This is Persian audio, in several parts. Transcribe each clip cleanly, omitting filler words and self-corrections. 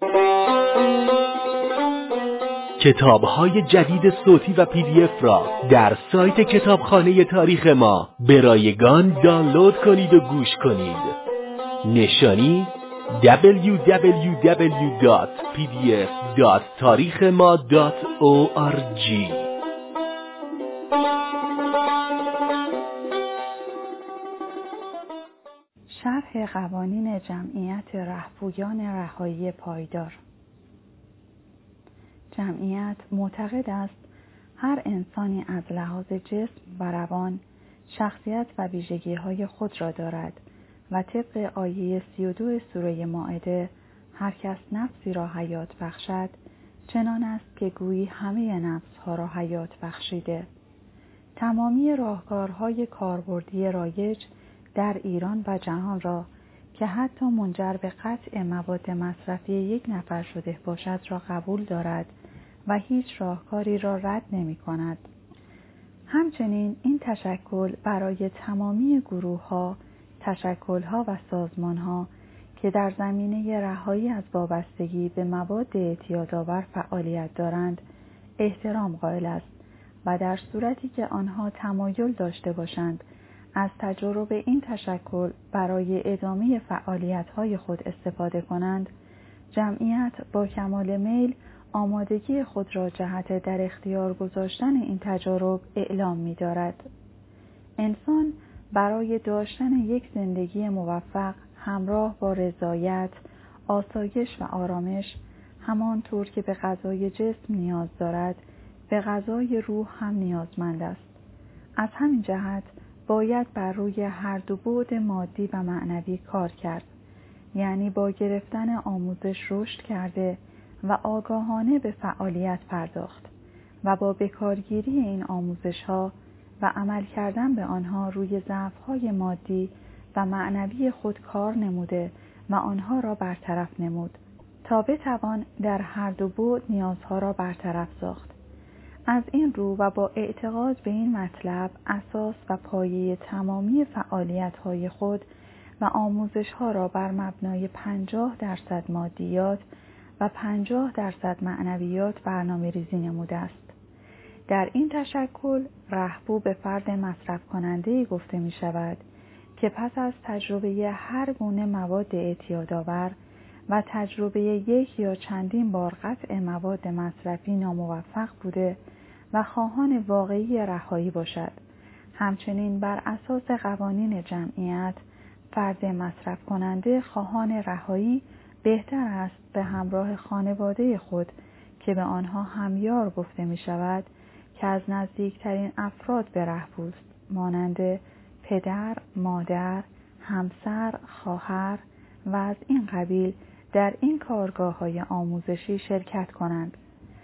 کتاب‌های جدید صوتی و PDF را در سایت کتابخانه تاریخ ما به رایگان دانلود کنید و گوش کنید. نشانی www.pdf.tarikhma.org. شرح قوانین جمعیت رهپویان رهایی پایدار. جمعیت معتقد است هر انسانی از لحاظ جسم و روان شخصیت و ویژگی‌های خود را دارد و طبق آیه 32 سوره مائده هر کس نفسی را حیات بخشد چنان است که گویی همه نفس‌ها را حیات بخشیده. تمامی راهکارهای کاربردی رایج در ایران و جهان را که حتی منجر به قطع مواد مصرفی یک نفر شده باشد را قبول دارد و هیچ راهکاری را رد نمی کند. همچنین این تشکل برای تمامی گروه‌ها، تشکل‌ها و سازمان‌ها که در زمینه رهایی از وابستگی به مواد اعتیادآور فعالیت دارند احترام قائل است و در صورتی که آنها تمایل داشته باشند از تجارب این تشکل برای ادامه فعالیت‌های خود استفاده کنند، جمعیت با کمال میل آمادگی خود را جهت در اختیار گذاشتن این تجارب اعلام می‌دارد. انسان برای داشتن یک زندگی موفق همراه با رضایت، آسایش و آرامش همانطور که به غذای جسم نیاز دارد، به غذای روح هم نیازمند است. از همین جهت باید بر روی هر دو بعد مادی و معنوی کار کرد، یعنی با گرفتن آموزش رشد کرده و آگاهانه به فعالیت پرداخت و با بکارگیری این آموزش‌ها و عمل کردن به آنها روی ضعف‌های مادی و معنوی خود کار نموده و آنها را برطرف نمود تا بتوان در هر دو بعد نیازها را برطرف ساخت. از این رو و با اعتقاد به این مطلب اساس و پایه تمامی فعالیت‌های خود و آموزش‌ها را بر مبنای 50% مادیات و 50% معنویات برنامه‌ریزی نموده است. در این تشکل رهبو به فرد مصرف کننده‌ای گفته می شود که پس از تجربه هر گونه مواد اعتیادآور و تجربه یک یا چندین بار قطع مواد مصرفی ناموفق بوده و خواهان واقعی رهایی باشد. همچنین بر اساس قوانین جمعیت فرد مصرف کننده خواهان رهایی بهتر است به همراه خانواده خود که به آنها همیار گفته می شود که از نزدیکترین افراد به رهبوست مانند پدر، مادر، همسر، خواهر و از این قبیل در این کارگاه‌های آموزشی شرکت کنند.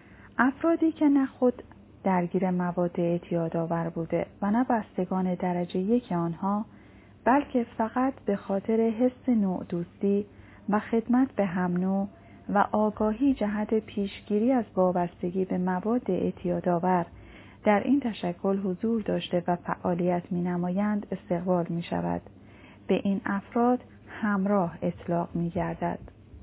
افرادی که نه خود درگیر مواد اعتیادآور بوده و نه بستگان درجه یک آنها، بلکه فقط به خاطر حس نوع دوستی و خدمت به هم نوع و آگاهی جهت پیشگیری از وابستگی به مواد اعتیادآور در این تشکل حضور داشته و فعالیت می‌نمایند استقبال می‌شود. به این افراد همراه اطلاق می‌گردد.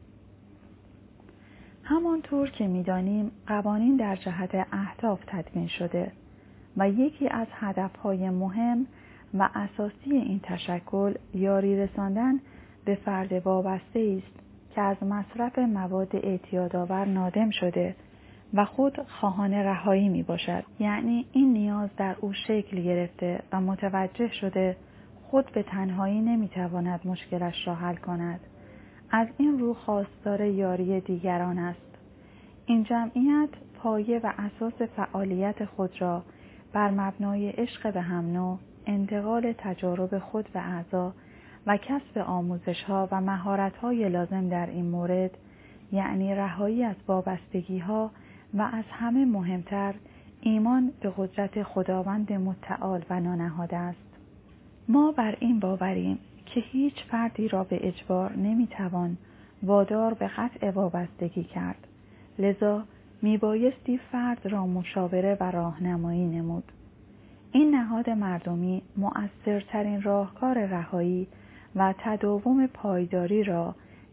همانطور که می‌دانیم قوانین در جهت اهداف تدوین شده و یکی از هدف‌های مهم و اساسی این تشکل یاری رساندن به فرد وابسته است که از مصرف مواد اعتیادآور نادم شده و خود خواهان رهایی می باشد. یعنی این نیاز در او شکل گرفته و متوجه شده خود به تنهایی نمی تواند مشکلش را حل کند. از این رو خواستار یاری دیگران است. این جمعیت پایه و اساس فعالیت خود را بر مبنای عشق به هم نوع، انتقال تجارب خود به اعضا و کسب آموزش‌ها و مهارت‌های لازم در این مورد، یعنی رهایی از وابستگی‌ها و از همه مهمتر ایمان به قدرت خداوند متعال و نانهاده است. ما بر این باوریم که هیچ فردی را به اجبار نمی‌توان وادار به قطع وابستگی کرد. لذا میبایستی فرد را مشاوره و راهنمایی نمود. این نهاد مردمی مؤثرترین راهکار رهایی و تداوم پایداری را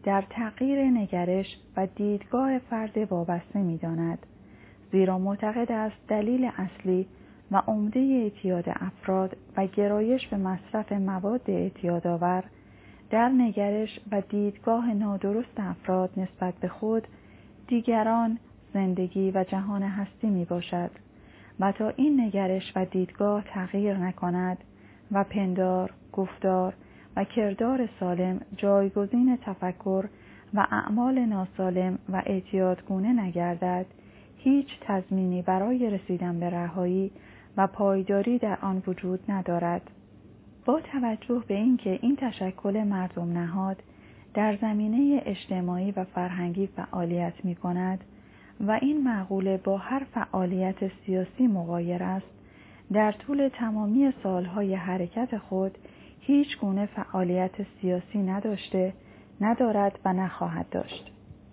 در تغییر نگرش و دیدگاه فرد وابسته می‌داند، زیرا معتقد است دلیل اصلی و عمده اعتیاد افراد و گرایش به مصرف مواد اعتیادآور در نگرش و دیدگاه نادرست افراد نسبت به خود، دیگران، زندگی و جهان هستی می باشد و تا این نگرش و دیدگاه تغییر نکند و پندار، گفتار و کردار سالم جایگزین تفکر و اعمال ناسالم و اعتیادگونه نگردد، هیچ تضمینی برای رسیدن به رهایی و پایداری در آن وجود ندارد. با توجه به اینکه این تشکل مردم نهاد در زمینه اجتماعی و فرهنگی فعالیت می کند و این مقوله با هر فعالیت سیاسی مغایر است، در طول تمامی سالهای حرکت خود هیچ گونه فعالیت سیاسی نداشته، ندارد و نخواهد داشت.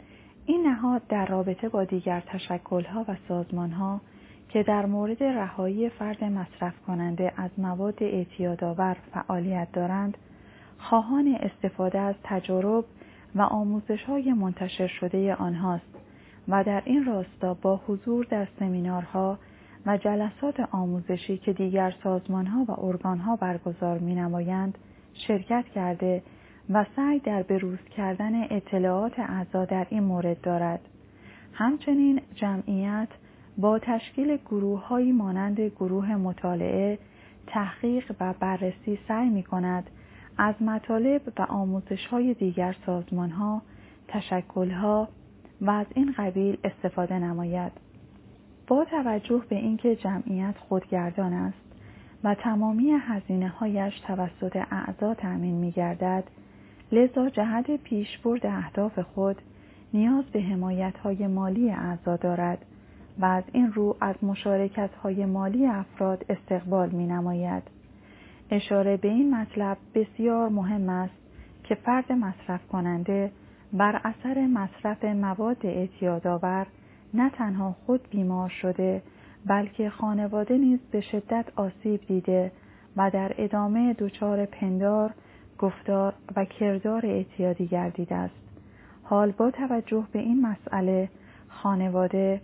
این نهاد در رابطه با دیگر تشکل‌ها و سازمان‌ها که در مورد رهایی فرد مصرف کننده از مواد اعتیادآور فعالیت دارند، خواهان استفاده از تجارب و آموزش‌های منتشر شده آنهاست و در این راستا با حضور در سمینارها و جلسات آموزشی که دیگر سازمان‌ها و ارگان‌ها برگزار می‌نمایند شرکت کرده و سعی در بروز کردن اطلاعات اعضا در این مورد دارد. همچنین جمعیت با تشکیل گروه‌هایی مانند گروه مطالعه، تحقیق و بررسی سعی می‌کند از مطالب و آموزش‌های دیگر سازمان‌ها، تشکل‌ها و از این قبیل استفاده نماید. با توجه به اینکه جمعیت خودگردان است و تمامی هزینه‌هایش توسط اعضا تأمین می‌گردد، لذا جهت پیشبرد اهداف خود نیاز به حمایت‌های مالی اعضا دارد و از این رو از مشارکت‌های مالی افراد استقبال می‌نماید. اشاره به این مطلب بسیار مهم است که فرد مصرف کننده بر اثر مصرف مواد اعتیادآور نه تنها خود بیمار شده، بلکه خانواده نیز به شدت آسیب دیده و در ادامه دچار پندار، گفتار و کردار اعتیادی گردیده است. حال با توجه به این مسئله، خانواده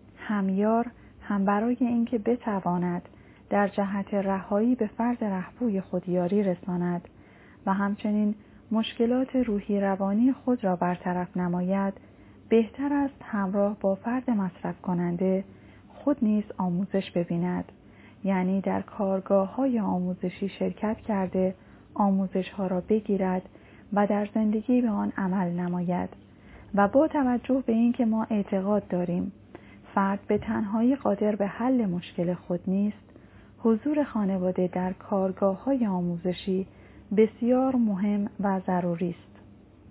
همیار هم برای اینکه بتواند در جهت رهایی به فرد رهپوی خود یاری رساند و همچنین مشکلات روحی روانی خود را برطرف نماید، بهتر است همراه با فرد مصرف کننده خود نیز آموزش ببیند، یعنی در کارگاه‌های آموزشی شرکت کرده آموزش‌ها را بگیرد و در زندگی به آن عمل نماید. و با توجه به اینکه ما اعتقاد داریم فرد به تنهایی قادر به حل مشکل خود نیست، حضور خانواده در کارگاه‌های آموزشی بسیار مهم و ضروری است.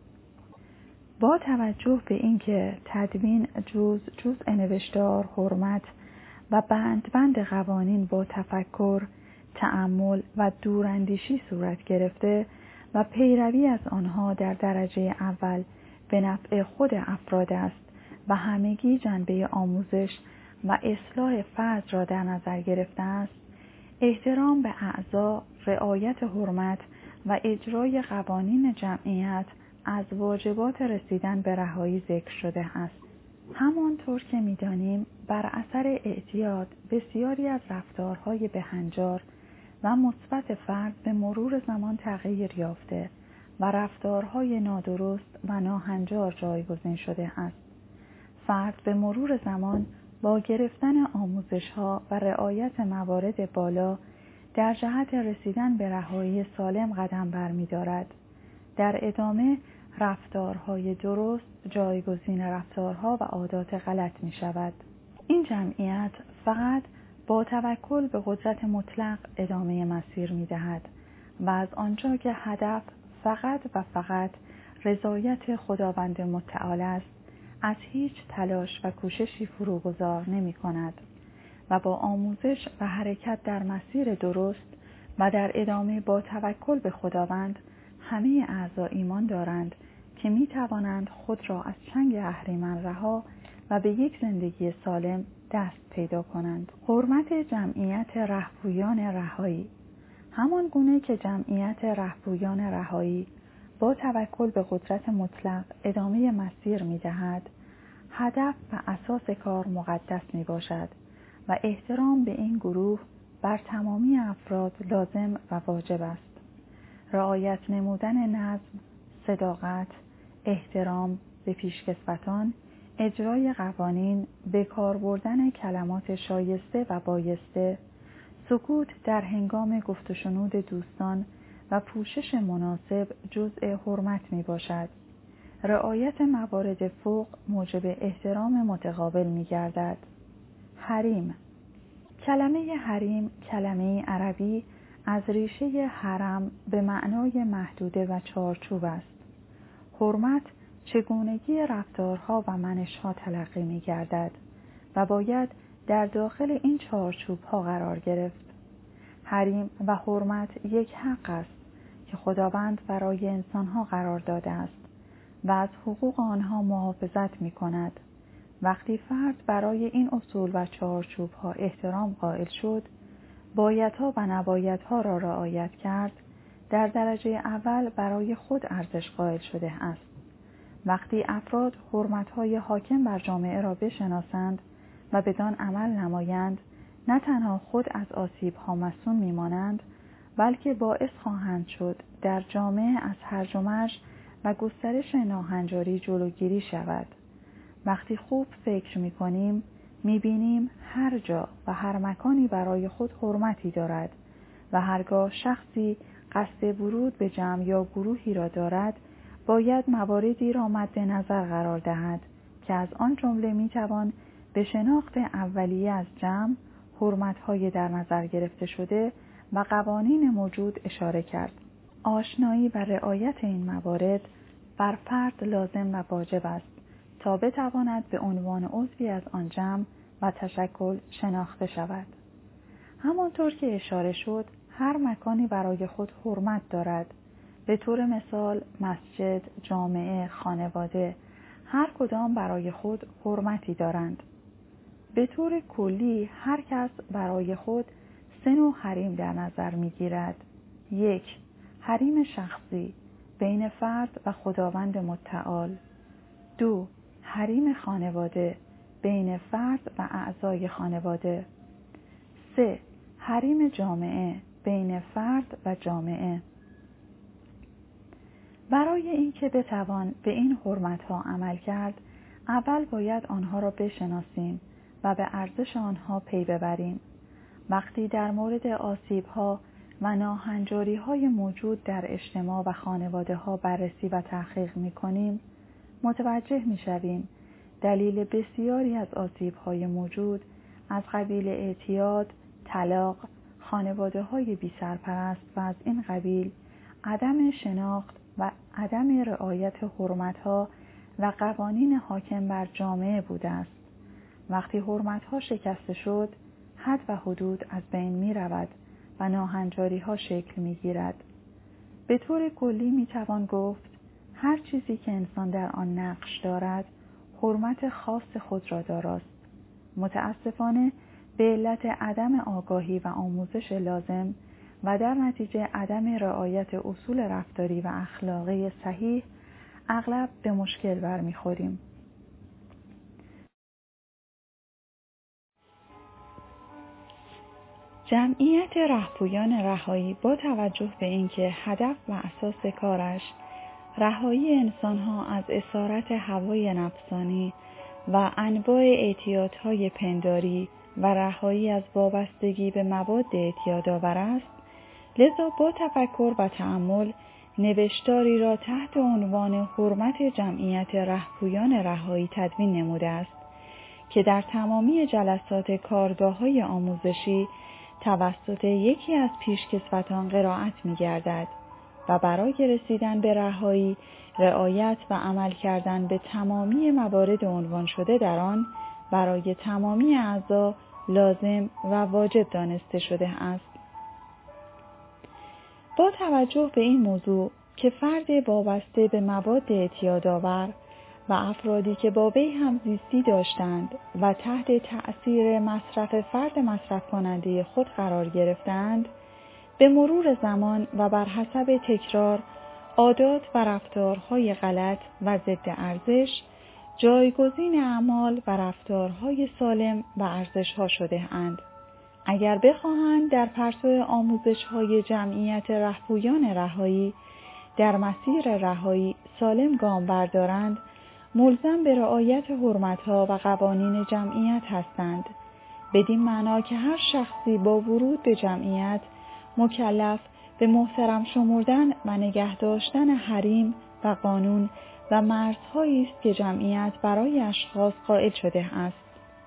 با توجه به اینکه تدوین جزء نوشتار، حرمت و بند قوانین با تفکر، تأمل و دوراندیشی صورت گرفته و پیروی از آنها در درجه اول به نفع خود افراد است و همگی جنبه آموزش و اصلاح فرد را در نظر گرفته است، احترام به اعضا، رعایت حرمت و اجرای قوانین جمعیت از واجبات رسیدن به رهایی ذکر شده است. همانطور که می‌دانیم بر اثر اعتیاد بسیاری از رفتارهای بهنجار و مثبت فرد به مرور زمان تغییر یافته و رفتارهای نادرست و ناهنجار جایگزین شده است. فرد به مرور زمان با گرفتن آموزش‌ها و رعایت موارد بالا در جهت رسیدن به رهایی سالم قدم برمی‌دارد. در ادامه رفتارهای درست جایگزین رفتارها و عادات غلط می‌شود. این جمعیت فقط با توکل به قدرت مطلق ادامه مسیر می‌دهد و از آنجا که هدف فقط و فقط رضایت خداوند متعال است، از هیچ تلاش و کوششی فروگذار نمی‌کند و با آموزش و حرکت در مسیر درست و در ادامه با توکل به خداوند، همه اعضا ایمان دارند که می توانند خود را از چنگ اهریمن رها و به یک زندگی سالم دست پیدا کنند. حرمت جمعیت رهپویان رهایی. همان گونه که جمعیت رهپویان رهایی با توکل به قدرت مطلق ادامه مسیر می‌دهد، هدف و اساس کار مقدس میباشد و احترام به این گروه بر تمامی افراد لازم و واجب است. رعایت نمودن نظم، صداقت، احترام به پیشکسوتان، اجرای قوانین، به کار بردن کلمات شایسته و بایسته، سکوت در هنگام گفت و شنود دوستان و پوشش مناسب جزء حرمت می باشد. رعایت موارد فوق موجب احترام متقابل می گردد. حریم. کلمه حریم کلمه عربی از ریشه حرم به معنای محدوده و چارچوب است. حرمت چگونگی رفتارها و منشها تلقی می گردد و باید در داخل این چارچوبها قرار گرفت. حریم و حرمت یک حق است که خداوند برای انسانها قرار داده است و از حقوق آنها محافظت می کند. وقتی فرد برای این اصول و چارچوبها احترام قائل شد، بایدها و نبایدها را رعایت کرد، در درجه اول برای خود ارزش قائل شده است. وقتی افراد حرمت‌های حاکم بر جامعه را بشناسند و بدان عمل نمایند، نه تنها خود از آسیب‌ها مصون می‌مانند، بلکه باعث خواهند شد در جامعه از هرج و مرج و گسترش ناهنجاری جلوگیری شود. وقتی خوب فکر می‌کنیم، می‌بینیم هر جا و هر مکانی برای خود حرمتی دارد و هرگاه شخصی قصد ورود به جمع یا گروهی را دارد، باید مواردی را مد نظر قرار دهد که از آن جمله می‌توان به شناخت اولیه از جمع، حرمت‌های در نظر گرفته شده و قوانین موجود اشاره کرد. آشنایی و رعایت این موارد بر فرد لازم و واجب است تا بتواند به عنوان عضوی از آن جمع و تشکل شناخته شود. همانطور که اشاره شد، هر مکانی برای خود حرمت دارد. به طور مثال مسجد، جامعه، خانواده، هر کدام برای خود حرمتی دارند. به طور کلی هر کس برای خود 3 نوع حریم در نظر می‌گیرد. 1. حریم شخصی بین فرد و خداوند متعال. 2. حریم خانواده بین فرد و اعضای خانواده. 3. حریم جامعه بین فرد و جامعه. برای اینکه بتوان به این حرمت‌ها عمل کرد، اول باید آنها را بشناسیم و به ارزش آنها پی ببریم. وقتی در مورد آسیب‌ها و ناهنجاری‌های موجود در اجتماع و خانواده‌ها بررسی و تحقیق می‌کنیم، متوجه می‌شویم دلیل بسیاری از آسیب‌های موجود از قبیل اعتیاد، طلاق، خانواده‌های بی‌سرپرست و از این قبیل عدم شناخت و عدم رعایت حرمت‌ها و قوانین حاکم بر جامعه بوده است. وقتی حرمت‌ها شکسته شد، حد و حدود از بین می‌رود و ناهنجاری‌ها شکل می‌گیرد. به طور کلی می‌توان گفت هر چیزی که انسان در آن نقش دارد، حرمت خاص خود را داراست. متأسفانه به علت عدم آگاهی و آموزش لازم و در نتیجه عدم رعایت اصول رفتاری و اخلاقی صحیح، اغلب به مشکل برمیخوریم. جمعیت رهپویان رهایی با توجه به اینکه هدف و اساس کارش رهایی انسانها از اسارت هوای نفسانی و انواع اعتیادهای پنداری و رهایی از وابستگی به مواد اعتیادآور است، لذا با تفکر و تأمل نوشتاری را تحت عنوان حرمت جمعیت رهپویان رهایی تدوین نموده است که در تمامی جلسات کارگاه‌های آموزشی توسط یکی از پیشکسوتان قرائت می‌گردد و برای رسیدن به رهایی، رعایت و عمل کردن به تمامی موارد عنوان شده در آن برای تمامی اعضا لازم و واجب دانسته شده است. با توجه به این موضوع که فرد وابسته به مواد اعتیادآور و افرادی که با وی همزیستی داشتند و تحت تأثیر مصرف فرد مصرف کننده خود قرار گرفتند، به مرور زمان و بر حسب تکرار عادات و رفتارهای غلط و ضد ارزش جایگزین اعمال و رفتارهای سالم و ارزش‌ها شده اند. اگر بخواهند در پرتو آموزش‌های جمعیت رهپویان رهایی در مسیر رهایی سالم گام بردارند، ملزم به رعایت حرمت‌ها و قوانین جمعیت هستند. بدین معنا که هر شخصی با ورود به جمعیت مکلف به محترم شمردن و نگه داشتن حریم و قانون و مرزهایی است که جمعیت برای اشخاص قائل شده است.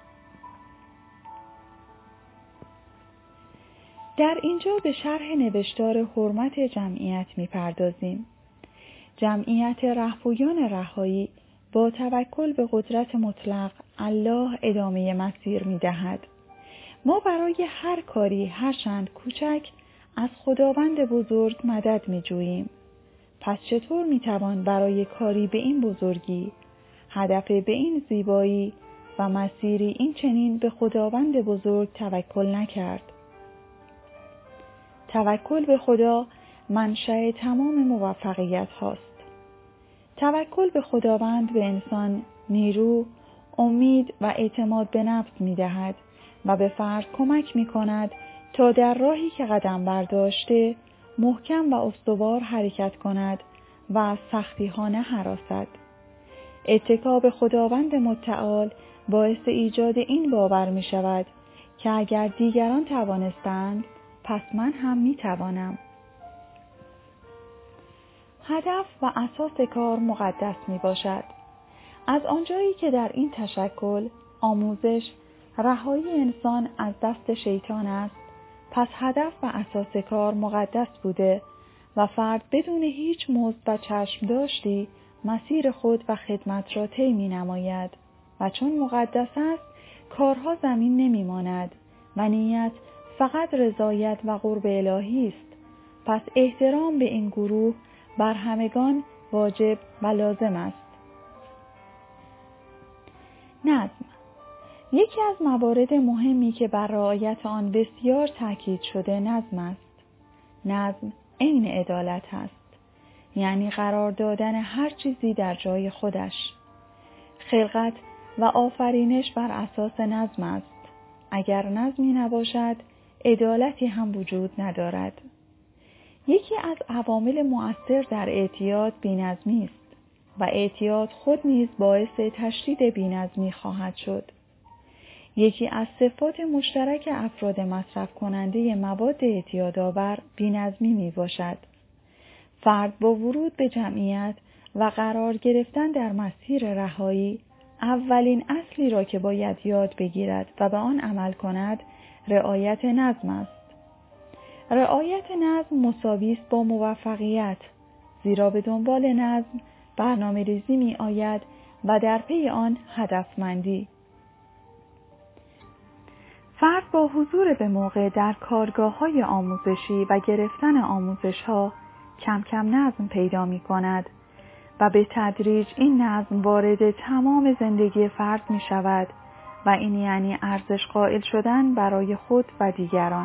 در اینجا به شرح نوشتار حرمت جمعیت می‌پردازیم. جمعیت رهپویان رهایی با توکل به قدرت مطلق الله ادامه مسیر می‌دهد. ما برای هر کاری هرچند کوچک از خداوند بزرگ مدد می‌جوییم. پس چطور می‌توان برای کاری به این بزرگی، هدف به این زیبایی و مسیری این چنین به خداوند بزرگ توکل نکرد؟ توکل به خدا منشأ تمام موفقیت هاست. توکل به خداوند به انسان نیرو، امید و اعتماد به نفس می‌دهد و به فرد کمک می‌کند تا در راهی که قدم برداشته محکم و استوار حرکت کند و از سختی‌ها نهراسد. اتکا به خداوند متعال باعث ایجاد این باور می‌شود که اگر دیگران توانستند پس من هم می‌توانم. هدف و اساس کار مقدس میباشد. از آنجایی که در این تشکل آموزش رهایی انسان از دست شیطان است، پس هدف و اساس کار مقدس بوده و فرد بدون هیچ مزد و چشم داشتی مسیر خود و خدمت را طی می‌نماید و چون مقدس است کارها زمین نمی‌ماند و نیت فقط رضایت و قرب الهی است. پس احترام به این گروه بر همگان واجب و لازم است. نظم یکی از موارد مهمی که بر رعایت آن بسیار تاکید شده نظم است. نظم عین عدالت است، یعنی قرار دادن هر چیزی در جای خودش. خلقت و آفرینش بر اساس نظم است. اگر نظمی نباشد، عدالتی هم وجود ندارد. یکی از عوامل مؤثر در اعتیاد بی‌نظمی است و اعتیاد خود نیز باعث تشدید بی‌نظمی خواهد شد. یکی از صفات مشترک افراد مصرف کننده مواد اعتیادآور بی‌نظمی میباشد. فرد با ورود به جمعیت و قرار گرفتن در مسیر رهایی اولین اصلی را که باید یاد بگیرد و به آن عمل کند رعایت نظم است. رعایت نظم مساوی است با موفقیت، زیرا به دنبال نظم برنامه‌ریزی می آید و در پی آن هدفمندی. فرد با حضور به موقع در کارگاه‌های آموزشی و گرفتن آموزش‌ها کم کم نظم پیدا می کند و به تدریج این نظم وارد تمام زندگی فرد می شود و این یعنی ارزش قائل شدن برای خود و دیگران.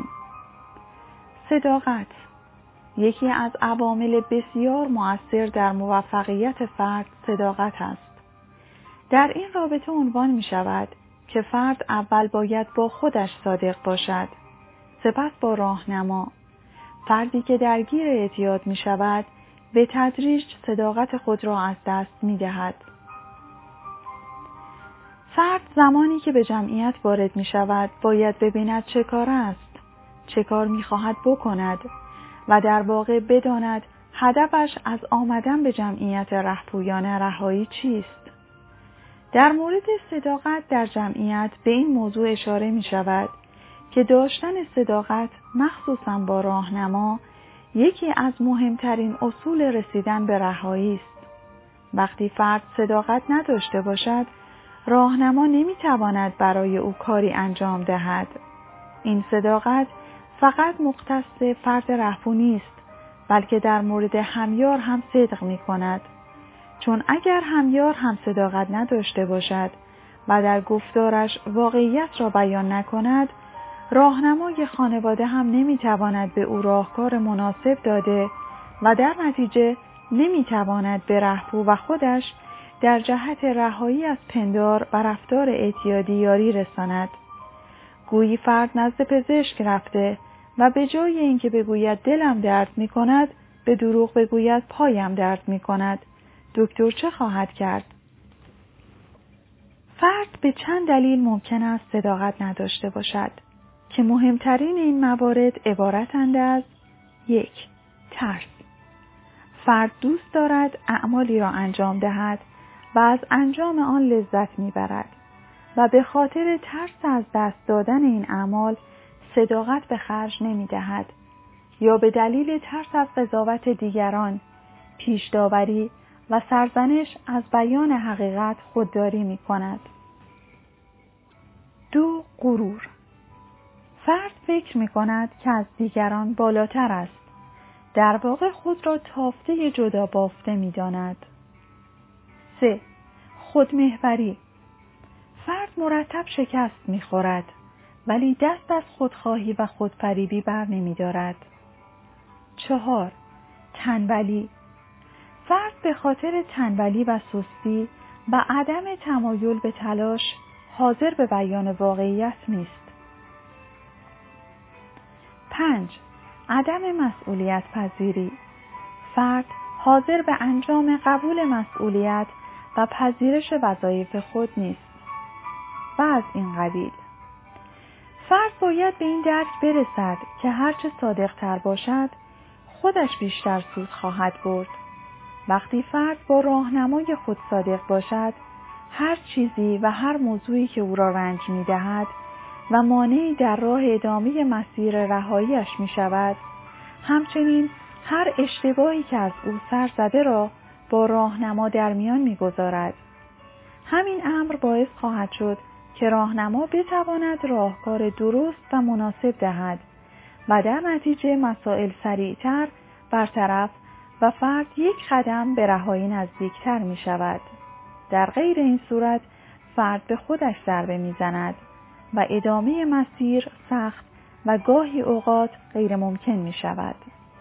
صداقت یکی از عوامل بسیار مؤثر در موفقیت فرد صداقت است. در این رابطه عنوان می شود که فرد اول باید با خودش صادق باشد، سپس با راهنما. فردی که درگیر اعتیاد می شود به تدریج صداقت خود را از دست می دهد. فرد زمانی که به جمعیت وارد می شود باید ببیند چه کار است، چه کار می خواهد بکند و در واقع بداند هدفش از آمدن به جمعیت رهپویان رهایی چیست. در مورد صداقت در جمعیت به این موضوع اشاره می شود که داشتن صداقت مخصوصاً با راهنما یکی از مهمترین اصول رسیدن به رهایی است. وقتی فرد صداقت نداشته باشد، راهنما نمیتواند برای او کاری انجام دهد. این صداقت فقط مختص فرد رهپو نیست، بلکه در مورد همیار هم صدق می کند. چون اگر همیار هم صداقت نداشته باشد و در گفتارش واقعیت را بیان نکند، راهنمای خانواده هم نمیتواند به او راهکار مناسب داده و در نتیجه نمیتواند به رهپو و خودش در جهت رهایی از پندار و رفتار اعتیادی یاری رساند. گویی فرد نزد پزشک رفته و به جای اینکه بگوید دلم درد می‌کند، به دروغ بگوید پایم درد می‌کند. دکتر چه خواهد کرد؟ فرد به چند دلیل ممکن است صداقت نداشته باشد که مهمترین این موارد عبارتند از: 1. ترس. فرد دوست دارد اعمالی را انجام دهد و از انجام آن لذت میبرد و به خاطر ترس از دست دادن این اعمال صداقت به خرج نمیدهد یا به دلیل ترس از قضاوت دیگران، پیش داوری و سرزنش از بیان حقیقت خودداری می کند. 2. غرور. فرد فکر می کند که از دیگران بالاتر است. در واقع خود را تافته جدا بافته می داند. 3. خودمحوری. فرد مرتب شکست می خورد ولی دست از خودخواهی و خودفریبی بر نمی دارد. 4. تنبلی. فرد به خاطر تنبلی و سستی و عدم تمایل به تلاش حاضر به بیان واقعیت نیست. 5. عدم مسئولیت پذیری. فرد حاضر به انجام قبول مسئولیت و پذیرش وظایف خود نیست. و از این قبیل. فرد باید به این درک برسد که هرچه صادق تر باشد خودش بیشتر سود خواهد برد. وقتی فرد با راهنمای خود صادق باشد، هر چیزی و هر موضوعی که او را رنج می دهد و مانعی در راه ادامه مسیر رهاییش می شود، همچنین هر اشتباهی که از او سر زده را با راهنما در میان می گذارد. همین امر باعث خواهد شد که راهنما بتواند راهکار درست و مناسب دهد و در نتیجه مسائل سریعتر برطرف و فرد یک قدم به رهایی نزدیکتر می شود. در غیر این صورت فرد به خودش ضربه می زند و ادامه مسیر سخت و گاهی اوقات غیر ممکن می شود.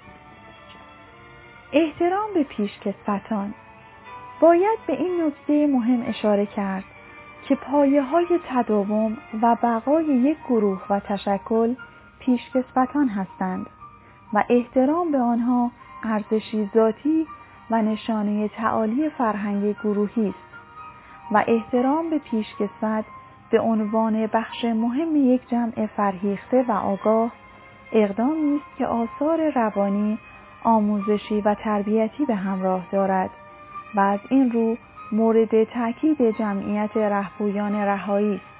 احترام به پیشکسوتان. باید به این نکته مهم اشاره کرد که پایه‌های تداوم و بقای یک گروه و تشکل پیشکسوتان هستند و احترام به آنها ارزشی ذاتی و نشانه تعالی فرهنگ گروهی است و احترام به پیشکسوت به عنوان بخش مهم یک جمع فرهیخته و آگاه اقدامی است که آثار روانی، آموزشی و تربیتی به همراه دارد و از این رو مورد تاکید جمعیت رهپویان رهایی است.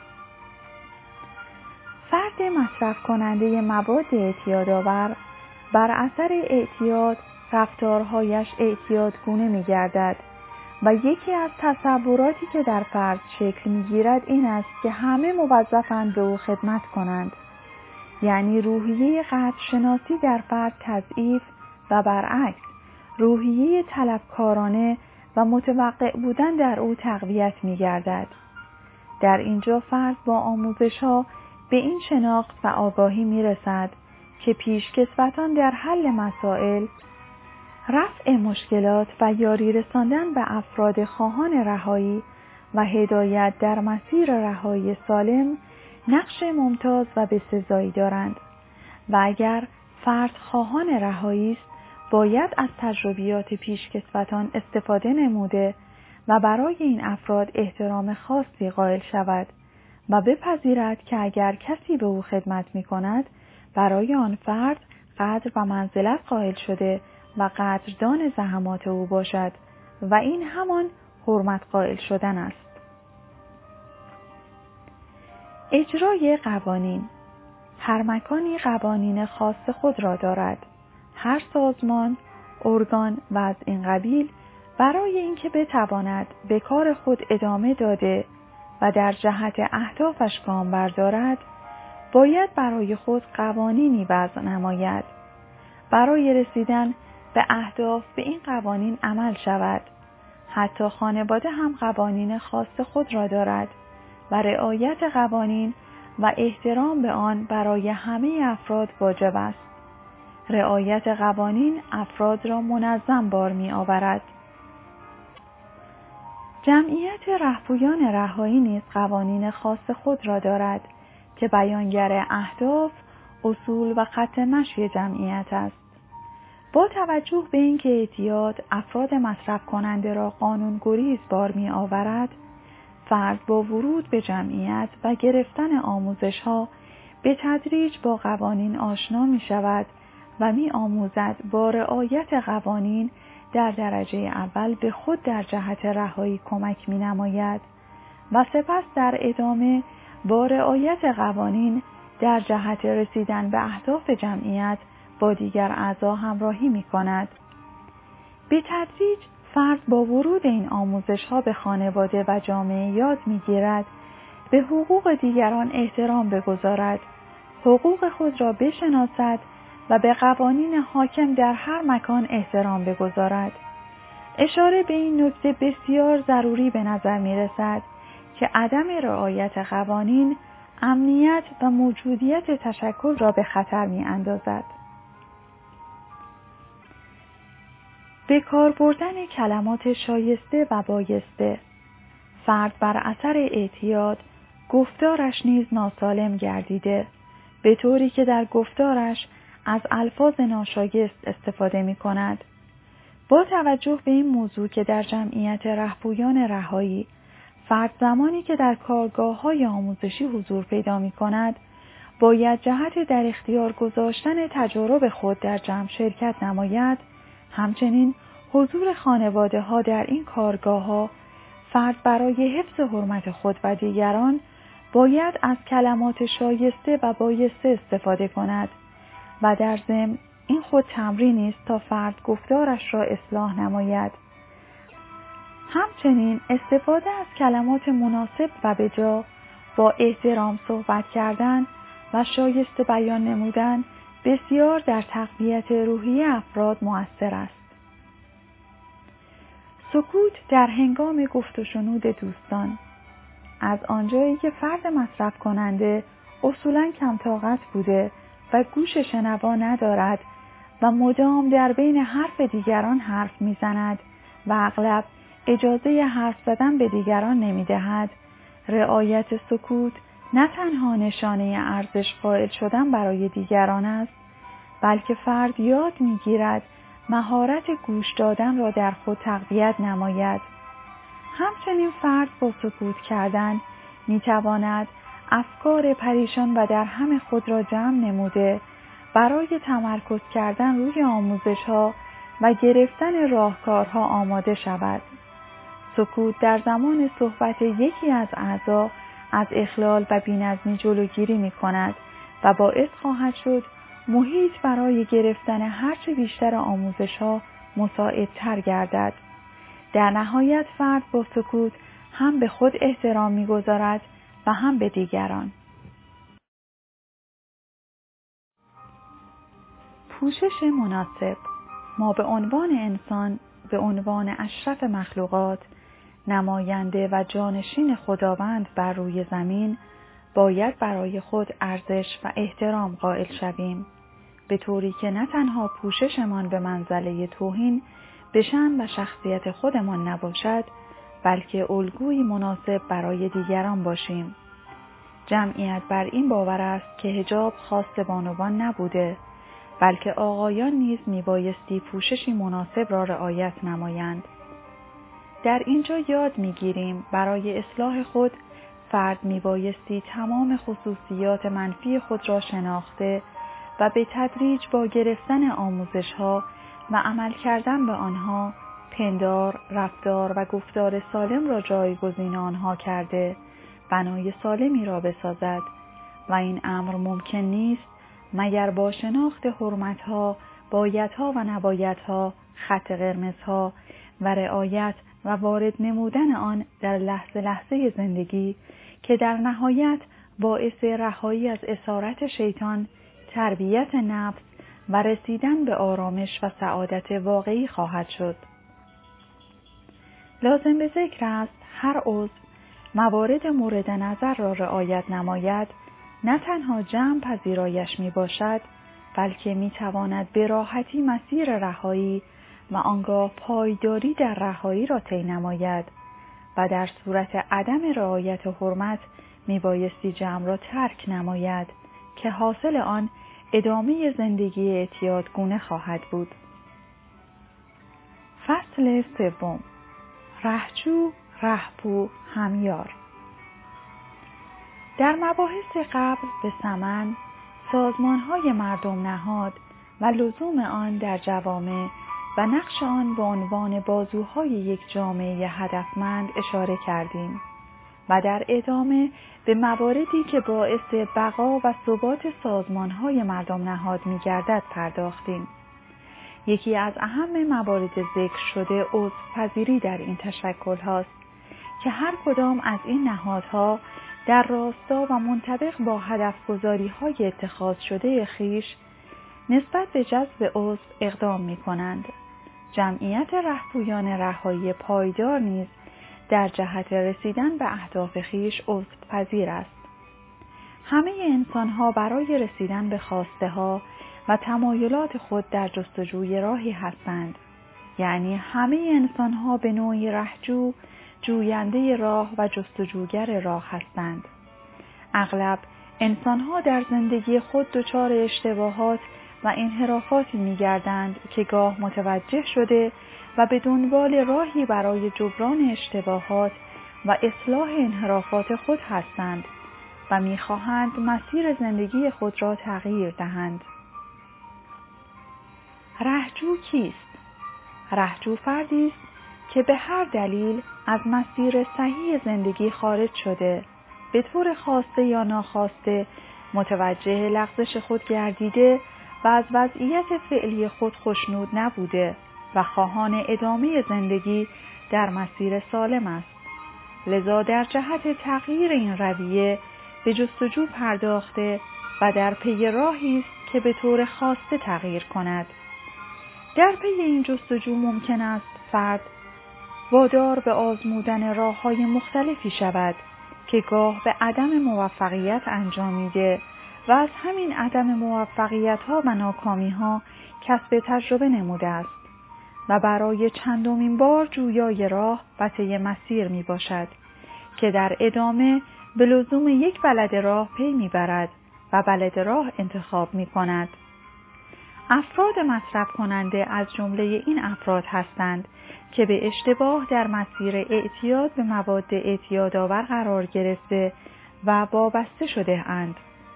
فرد مصرف کننده مواد اعتیادآور بر اثر اعتیاد رفتارهایش اعتیادگونه می گردد و یکی از تصوراتی که در فرد شکل می گیرد این است که همه موظفند به او خدمت کنند. یعنی روحیه قدرشناسی در فرد تضعیف و برعکس روحیه طلبکارانه و متوقع بودن در او تقویت می گردد. در اینجا فرد با آموزش‌ها به این شناخت و آگاهی می رسد که پیشکسوتان در حل مسائل، رفع مشکلات و یاری رساندن به افراد خواهان رهایی و هدایت در مسیر رهایی سالم نقش ممتاز و بسزایی دارند و اگر فرد خواهان رهایی است باید از تجربیات پیشکسوتان استفاده نموده و برای این افراد احترام خاصی قائل شود و بپذیرد که اگر کسی به او خدمت می کند برای آن فرد قدر و منزلت قائل شده و قدردان زحمات او باشد و این همان حرمت قائل شدن است. اجرای قوانین. هر مکانی قوانین خاص خود را دارد. هر سازمان، ارگان و از این قبیل برای اینکه بتواند به کار خود ادامه داده و در جهت اهدافش گام بردارد، باید برای خود قوانینی وضع نماید. برای رسیدن به اهداف به این قوانین عمل شود. حتی خانواده هم قوانین خاص خود را دارد و رعایت قوانین و احترام به آن برای همه افراد واجب است. رعایت قوانین افراد را منظم بار می آورد. جمعیت رهپویان رهایی نیز قوانین خاص خود را دارد که بیانگر اهداف، اصول و خط مشی جمعیت است. با توجه به اینکه اعتیاد افراد مصرف کننده را قانون گریز بار می آورد، فرد با ورود به جمعیت و گرفتن آموزش ها به تدریج با قوانین آشنا می شود و می آموزد با رعایت قوانین در درجه اول به خود در جهت رهایی کمک می نماید و سپس در ادامه با رعایت قوانین در جهت رسیدن به اهداف جمعیت با دیگر اعضا همراهی می کند. به تدریج فرد با ورود این آموزش ها به خانواده و جامعه یاد می گیرد به حقوق دیگران احترام بگذارد، حقوق خود را بشناسد و به قوانین حاکم در هر مکان احترام بگذارد. اشاره به این نکته بسیار ضروری به نظر می رسد که عدم رعایت قوانین امنیت و موجودیت تشکل را به خطر می اندازد. به کار بردن کلمات شایسته و بایسته. فرد بر اثر اعتیاد گفتارش نیز ناسالم گردیده، به طوری که در گفتارش از الفاظ ناشایست استفاده می کند. با توجه به این موضوع که در جمعیت رهپویان رهایی فرد زمانی که در کارگاه‌های آموزشی حضور پیدا می کند، باید جهت در اختیار گذاشتن تجارب خود در جمع شرکت نماید. همچنین حضور خانواده ها در این کارگاه ها فرد برای حفظ حرمت خود و دیگران باید از کلمات شایسته و بایسته استفاده کند و در ضمن این خود تمرینی است تا فرد گفتارش را اصلاح نماید. همچنین استفاده از کلمات مناسب و بجا، با احترام صحبت کردن و شایسته بیان نمودن بسیار در تقویت روحیه افراد مؤثر است. سکوت در هنگام گفت و شنود دوستان. از آنجایی که فرد مصرف کننده اصولاً کم طاقت بوده و گوش شنوا ندارد و مدام در بین حرف دیگران حرف میزند و اغلب اجازه حرف زدن به دیگران نمیدهد، رعایت سکوت نه تنها نشانه ارزش قائل شدن برای دیگران است، بلکه فرد یاد میگیرد مهارت گوش دادن را در خود تقویت نماید. همچنین فرد با سکوت کردن میتواند افکار پریشان و در هم خود را جمع نموده برای تمرکز کردن روی آموزش‌ها و گرفتن راهکارها آماده شود. سکوت در زمان صحبت یکی از اعضا از اخلال و بی‌نظمی جلوگیری می‌کند و باعث خواهد شد محیط برای گرفتن هرچه بیشتر آموزش‌ها مساعدتر گردد. در نهایت فرد با سکوت هم به خود احترام می‌گذارد و هم به دیگران. پوشش مناسب. ما به عنوان انسان، به عنوان اشرف مخلوقات، نماینده و جانشین خداوند بر روی زمین، باید برای خود ارزش و احترام قائل شویم، به طوری که نه تنها پوششمان به منزله توهین به شأن و شخصیت خودمان نباشد، بلکه الگویی مناسب برای دیگران باشیم. جمعیت بر این باور است که حجاب خاص بانوان نبوده، بلکه آقایان نیز میبایستی پوششی مناسب را رعایت نمایند. در اینجا یاد میگیریم برای اصلاح خود فرد میبایستی تمام خصوصیات منفی خود را شناخته و به تدریج با گرفتن آموزش‌ها و عمل کردن به آنها پندار، رفتار و گفتار سالم را جایگزین آنها کرده بنای سالمی را بسازد و این امر ممکن نیست مگر با شناخت حرمت‌ها، بایدها و نبایدها، خط قرمزها و رعایت و وارد نمودن آن در لحظه لحظه زندگی که در نهایت باعث رهایی از اسارت شیطان، تربیت نفس و رسیدن به آرامش و سعادت واقعی خواهد شد. لازم به ذکر است هر عضو موارد مورد نظر را رعایت نماید، نه تنها جمع پذیرایش می باشد، بلکه میتواند به راحتی مسیر رهایی و آنگاه پایداری در رهایی را طی نماید و در صورت عدم رعایت حرمت میبایستی جمع را ترک نماید که حاصل آن ادامه زندگی اعتیادگونه خواهد بود. فصل 3. رهجو، رهپو، همیار. در مباحث قبل به ثمن، سازمان‌های مردم نهاد و لزوم آن در جوامع و نقش آن به عنوان بازوهای یک جامعه هدفمند اشاره کردیم و در ادامه به مواردی که باعث بقا و ثبات سازمان‌های مردم نهاد می‌گردد پرداختیم. یکی از اهم موارد ذکر شده عضوپذیری در این تشکل هاست که هر کدام از این نهادها در راستا و منطبق با هدفگذاری‌های اتخاذ شده خویش نسبت به جذب عضو اقدام می‌کنند. جمعیت رهپویان رهایی پایدار نیز در جهت رسیدن به اهداف خویش عضوپذیر است. همه انسان‌ها برای رسیدن به خواسته‌ها و تمایلات خود در جستجوی راهی هستند. یعنی همه انسان‌ها به نوعی رهجو، جوینده راه و جستجوگر راه هستند. اغلب انسان‌ها در زندگی خود دچار اشتباهات و انحرافاتی می‌گردند که گاه متوجه شده و به دنبال راهی برای جبران اشتباهات و اصلاح انحرافات خود هستند و می‌خواهند مسیر زندگی خود را تغییر دهند. رهجو کیست؟ رهجو فردی است که به هر دلیل از مسیر صحیح زندگی خارج شده، به طور خواسته یا ناخواسته متوجه لغزش خود گردیده و از وضعیت فعلی خود خوشنود نبوده و خواهان ادامه زندگی در مسیر سالم است. لذا در جهت تغییر این رویه به جستجو پرداخته و در پی راهی است که به طور خواسته تغییر کند. در پی این جستجو ممکن است فرد وادار به آزمودن راه‌های مختلفی شود که گاه به عدم موفقیت انجامیده و از همین عدم موفقیت‌ها و ناکامی‌ها کسب تجربه نموده است و برای چندمین بار جویای راه و طی مسیر میباشد که در ادامه به لزوم یک بلد راه پی میبرد و بلد راه انتخاب میکند. افراد مصرف کننده از جمله این افراد هستند که به اشتباه در مسیر اعتیاد به مواد اعتیادآور قرار گرفته و وابسته شده اند.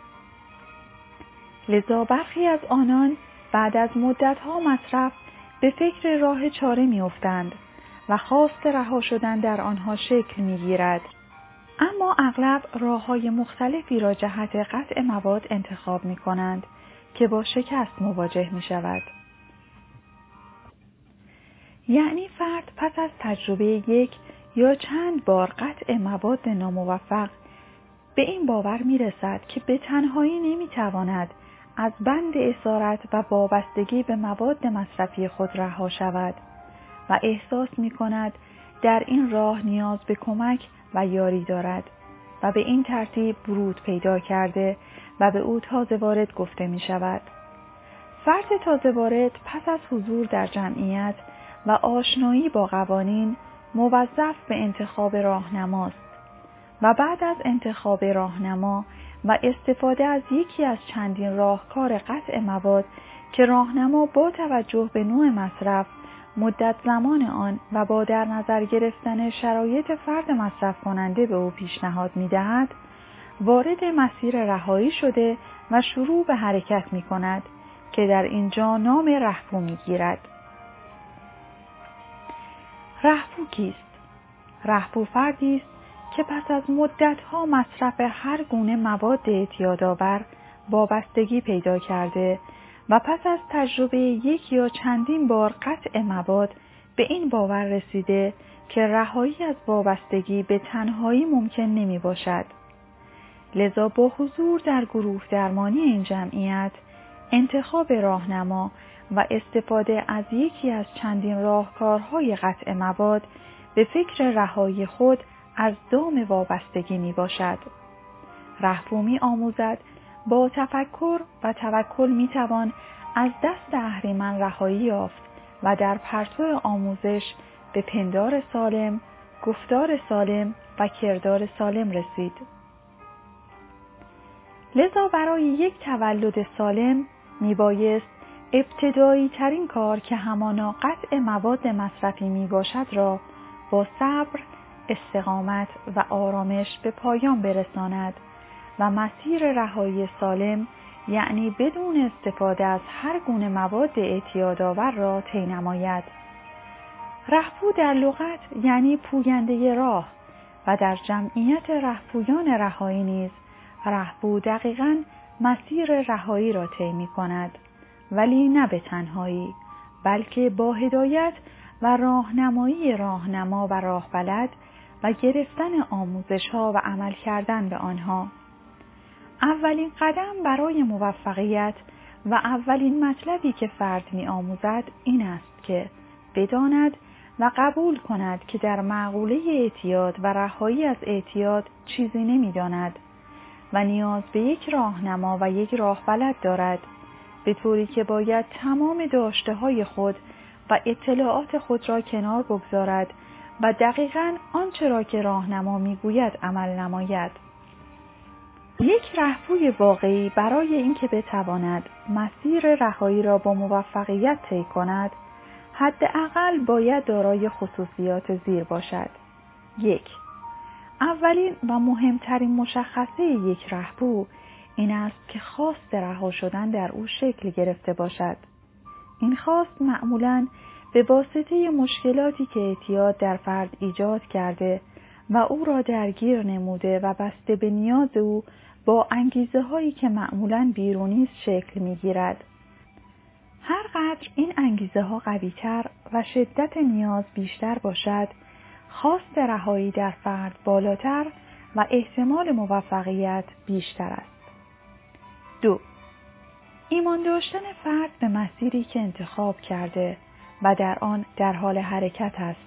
لذا برخی از آنان بعد از مدت‌ها مصرف به فکر راه چاره می‌افتند و خواست رها شدن در آنها شکل می‌گیرد. اما اغلب راه‌های مختلفی را جهت قطع مواد انتخاب می‌کنند که با شکست مواجه می‌شود. یعنی فرد پس از تجربه یک یا چند بار قطع مواد ناموفق به این باور می‌رسد که به تنهایی نمی‌تواند از بند اسارت و وابستگی به مواد مصرفی خود رها شود و احساس می‌کند در این راه نیاز به کمک و یاری دارد و به این ترتیب ورود پیدا کرده و به او تازه وارد گفته می‌شود. فرد تازه وارد پس از حضور در جمعیت و آشنایی با قوانین موظف به انتخاب راهنماست و بعد از انتخاب راهنما و استفاده از یکی از چندین راهکار قطع مواد که راهنما با توجه به نوع مصرف، مدت زمان آن و با در نظر گرفتن شرایط فرد مصرف کننده به او پیشنهاد می‌دهد، وارد مسیر رهایی شده و شروع به حرکت می‌کند که در اینجا نام رهپو می‌گیرد. رهپو کیست؟ رهپو فردی است که پس از مدت‌ها مصرف هر گونه مواد اعتیادآور وابستگی پیدا کرده و پس از تجربه یک یا چندین بار قطع مواد به این باور رسیده که رهایی از وابستگی به تنهایی ممکن نمی باشد. لذا با حضور در گروه درمانی این جمعیت، انتخاب راهنما و استفاده از یکی از چندین راهکارهای قطع مواد به فکر رهایی خود از دام وابستگی می باشد. رهپو می آموزد با تفکر و توکل میتوان از دست اهریمن رهایی یافت و در پرتو آموزش به پندار سالم، گفتار سالم و کردار سالم رسید. لذا برای یک تولد سالم میبایست ابتدایی ترین کار که همانا قطع مواد مصرفی میباشد را با صبر، استقامت و آرامش به پایان برساند و مسیر رهایی سالم یعنی بدون استفاده از هر گونه مواد اعتیادآور را طی نماید. رهپو در لغت یعنی پوینده راه و در جمعیت رهپویان رهایی نیز رهپو دقیقاً مسیر رهایی را طی می‌کند، ولی نه به تنهایی، بلکه با هدایت و راهنمایی راهنما و راهبلد و گرفتن آموزش‌ها و عمل کردن به آنها. اولین قدم برای موفقیت و اولین مطلبی که فرد می‌آموزد این است که بداند و قبول کند که در معقوله اعتیاد و رهایی از اعتیاد چیزی نمی‌داند و نیاز به یک راهنما و یک راهبلد دارد، به طوری که باید تمام داشته‌های خود و اطلاعات خود را کنار بگذارد و دقیقاً آنچه را که راهنما می‌گوید عمل نماید. یک رهپوی واقعی برای اینکه بتواند مسیر رهایی را با موفقیت طی کند، حداقل باید دارای خصوصیات زیر باشد. 1. اولین و مهمترین مشخصه یک رهپو این است که خواست رها شدن در او شکل گرفته باشد. این خواست معمولاً به واسطه مشکلاتی که اعتیاد در فرد ایجاد کرده و او را درگیر نموده و بسته به نیاز او با انگیزه هایی که معمولاً بیرونی شکل می گیرد. هر قدر این انگیزه ها قوی‌تر و شدت نیاز بیشتر باشد، خواست رهایی در فرد بالاتر و احتمال موفقیت بیشتر است. 2. ایمان داشتن فرد به مسیری که انتخاب کرده و در آن در حال حرکت است.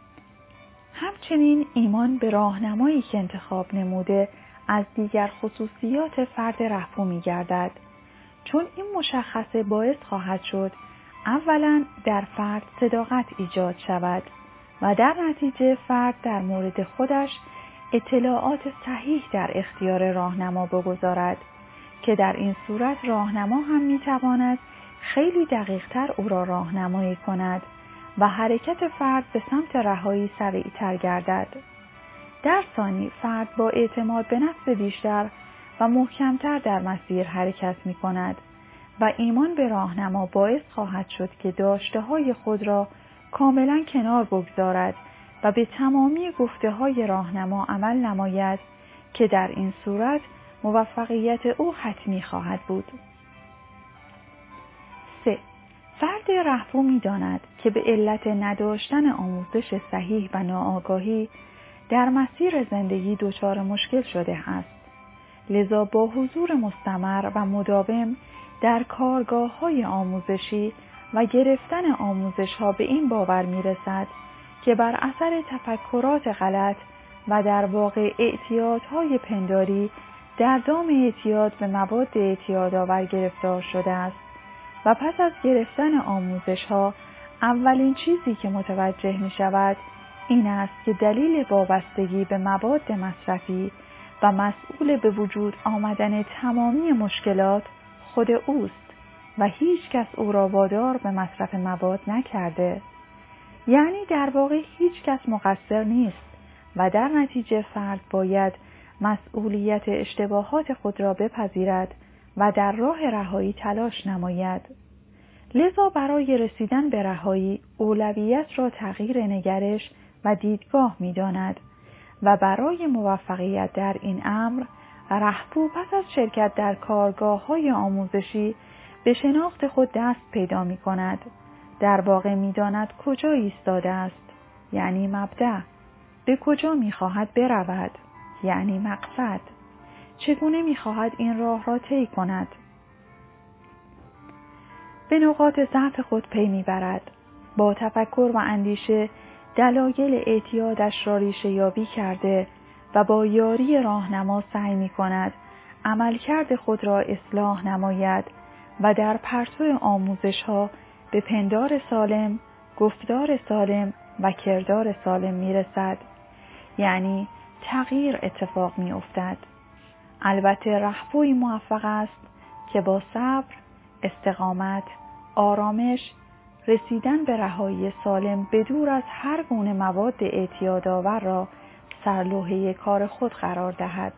همچنین ایمان به راهنمایی که انتخاب نموده از دیگر خصوصیات فرد رهپو می گردد، چون این مشخصه باعث خواهد شد اولاً در فرد صداقت ایجاد شود و در نتیجه فرد در مورد خودش اطلاعات صحیح در اختیار راهنما بگذارد که در این صورت راهنما هم میتواند خیلی دقیق‌تر او را راهنمایی کند و حرکت فرد به سمت رهایی سریع‌تر گردد. در ثانی فرد با اعتماد به نفس بیشتر و محکمتر در مسیر حرکت می کند و ایمان به راهنما باعث خواهد شد که داشته‌های خود را کاملا کنار بگذارد و به تمامی گفته‌های راهنما عمل نماید که در این صورت موفقیت او حتمی خواهد بود. 3. فرد رهپو می‌داند که به علت نداشتن آموزش صحیح و ناآگاهی در مسیر زندگی دچار مشکل شده است. لذا با حضور مستمر و مداوم در کارگاه‌های آموزشی و گرفتن آموزش‌ها به این باور می‌رسد که بر اثر تفکرات غلط و در واقع اعتیادهای پنداری در دام اعتیاد به مواد اعتیادآور گرفتار شده است و پس از گرفتن آموزش‌ها اولین چیزی که متوجه می‌شود این است که دلیل وابستگی به مواد مصرفی و مسئول به وجود آمدن تمامی مشکلات خود اوست و هیچ کس او را وادار به مصرف مواد نکرده. یعنی در واقع هیچ کس مقصر نیست و در نتیجه فرد باید مسئولیت اشتباهات خود را بپذیرد و در راه رهایی تلاش نماید. لذا برای رسیدن به رهایی اولویت را تغییر نگرش و دیدگاه می‌داند و برای موفقیت در این امر رهپو پس از شرکت در کارگاه‌های آموزشی به شناخت خود دست پیدا می‌کند. در واقع می‌داند کجا ایستاده است، یعنی مبدأ، به کجا می‌خواهد برود، یعنی مقصد، چگونه می‌خواهد این راه را طی کند. به نقاط ضعف خود پی می‌برد. با تفکر و اندیشه دلایل اعتیادش را ریشه یابی کرده و با یاری راهنما سعی می‌کند عملکرد خود را اصلاح نماید و در پرتو آموزش‌ها به پندار سالم، گفتار سالم و کردار سالم می‌رسد. یعنی تغییر اتفاق می‌افتد. البته رهبوی موفق است که با صبر، استقامت، آرامش، رسیدن به رهایی سالم بدور از هر گونه مواد اعتیادآور را سرلوحه کار خود قرار دهد.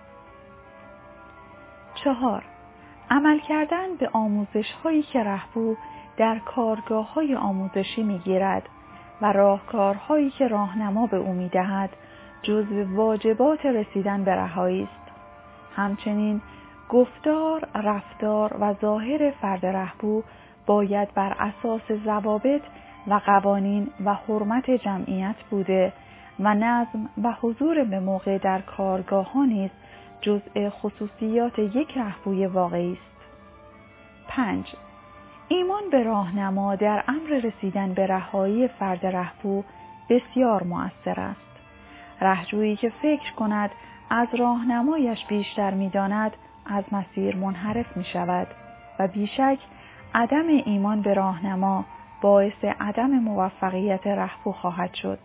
4. عمل کردن به آموزش‌هایی که رهبو در کارگاه‌های آموزشی می‌گیرد و راهکارهایی که راهنما به او می‌دهد جزو واجبات رسیدن به رهایی است. همچنین گفتار، رفتار و ظاهر فرد رهبو باید بر اساس ضوابط و قوانین و حرمت جمعیت بوده و نظم و حضور به موقع در کارگاه‌ها نیز جزء خصوصیات یک رهبوی واقعی است. 5. ایمان به راهنما در امر رسیدن به رهایی فرد رهبو بسیار مؤثر است. رهجویی که فکر کند از راهنمایش بیشتر می‌داند از مسیر منحرف می‌شود و بیشک عدم ایمان به راهنما باعث عدم موفقیت رهبو خواهد شد.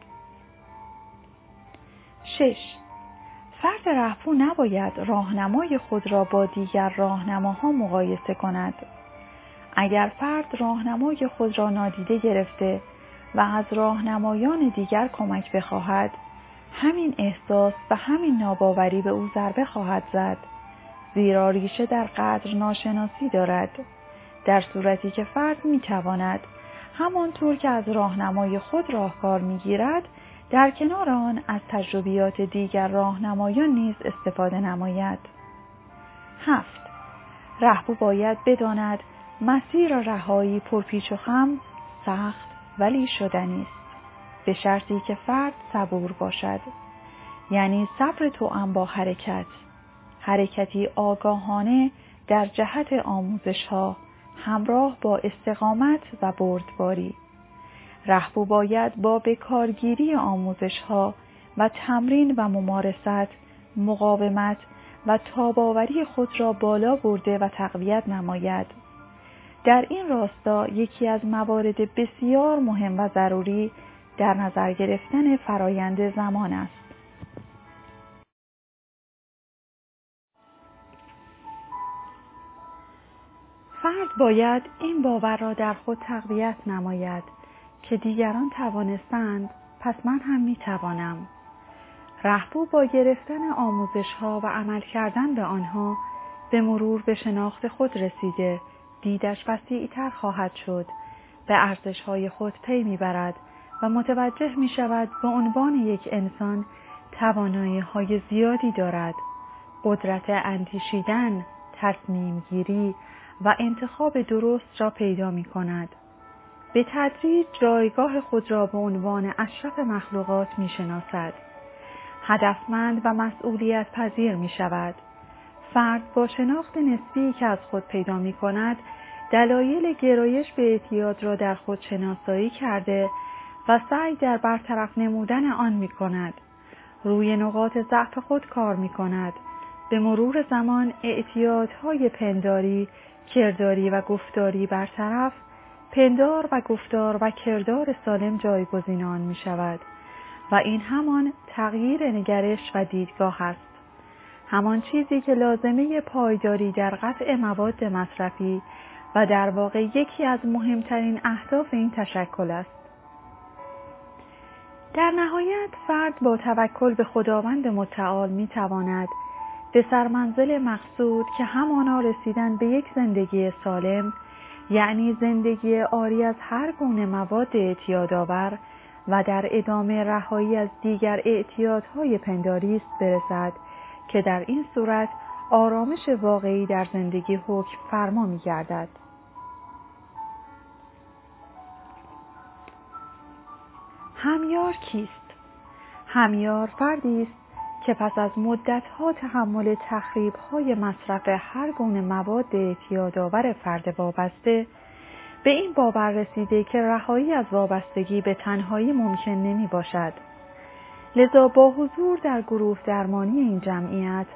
6. فرد رهبو نباید راهنمای خود را با دیگر راهنماها مقایسه کند. اگر فرد راهنمای خود را نادیده گرفته و از راهنمایان دیگر کمک بخواهد، همین احساس و همین ناباوری به او ضربه خواهد زد، زیرا ریشه در قدر ناشناسی دارد، در صورتی که فرد میتواند همانطور که از راهنمای خود راهکار میگیرد در کنار آن از تجربیات دیگر راهنمایان نیز استفاده نماید. 7. رهبو باید بداند مسیر رهایی پرپیچ و خم، سخت ولی شدنی است، به شرطی که فرد صبور باشد. یعنی صبر توأم با حرکتی آگاهانه در جهت آموزش‌ها همراه با استقامت و بردباری. رهبو باید با بکارگیری آموزش‌ها و تمرین و ممارست، مقاومت و تاب‌آوری خود را بالا برده و تقویت نماید. در این راستا یکی از موارد بسیار مهم و ضروری در نظر گرفتن فرایند زمان است. فرد باید این باور را در خود تقویت نماید که دیگران توانستند، پس من هم میتوانم. رهبو با گرفتن آموزش‌ها و عمل کردن به آنها به مرور به شناخت خود رسیده، دیدش وسیع‌تر خواهد شد، به ارزش‌های خود پی میبرد و متوجه میشود به عنوان یک انسان توانایی‌های زیادی دارد، قدرت اندیشیدن، تصمیم گیری و انتخاب درست را پیدا می کند. به تدریج جایگاه خود را به عنوان اشرف مخلوقات می شناسد. هدفمند و مسئولیت پذیر می شود. فرد با شناخت نسبی که از خود پیدا می کند، دلایل گرایش به اعتیاد را در خود شناسایی کرده و سعی در برطرف نمودن آن می کند. روی نقاط ضعف خود کار می کند. به مرور زمان اعتیادهای پنداری، کرداری و گفتاری برطرف، پندار و گفتار و کردار سالم جایگزین آن می شود و این همان تغییر نگرش و دیدگاه است. همان چیزی که لازمه پایداری در قطع مواد مصرفی و در واقع یکی از مهمترین اهداف این تشکل است. در نهایت فرد با توکل به خداوند متعال می تواند به سرمنزل مقصود که همانا رسیدن به یک زندگی سالم، یعنی زندگی عاری از هر گونه مواد اعتیادآور و در ادامه رهایی از دیگر اعتیادهای پنداری است برسد که در این صورت آرامش واقعی در زندگی حکم فرما می گردد. همیار کیست؟ همیار فردی است که پس از مدت‌ها تحمل تخریب‌های مصرف هر گونه مواد اعتیادآور فرد وابسته به این باور رسیده که رهایی از وابستگی به تنهایی ممکن نمی‌باشد. لذا با حضور در گروه درمانی این جمعیت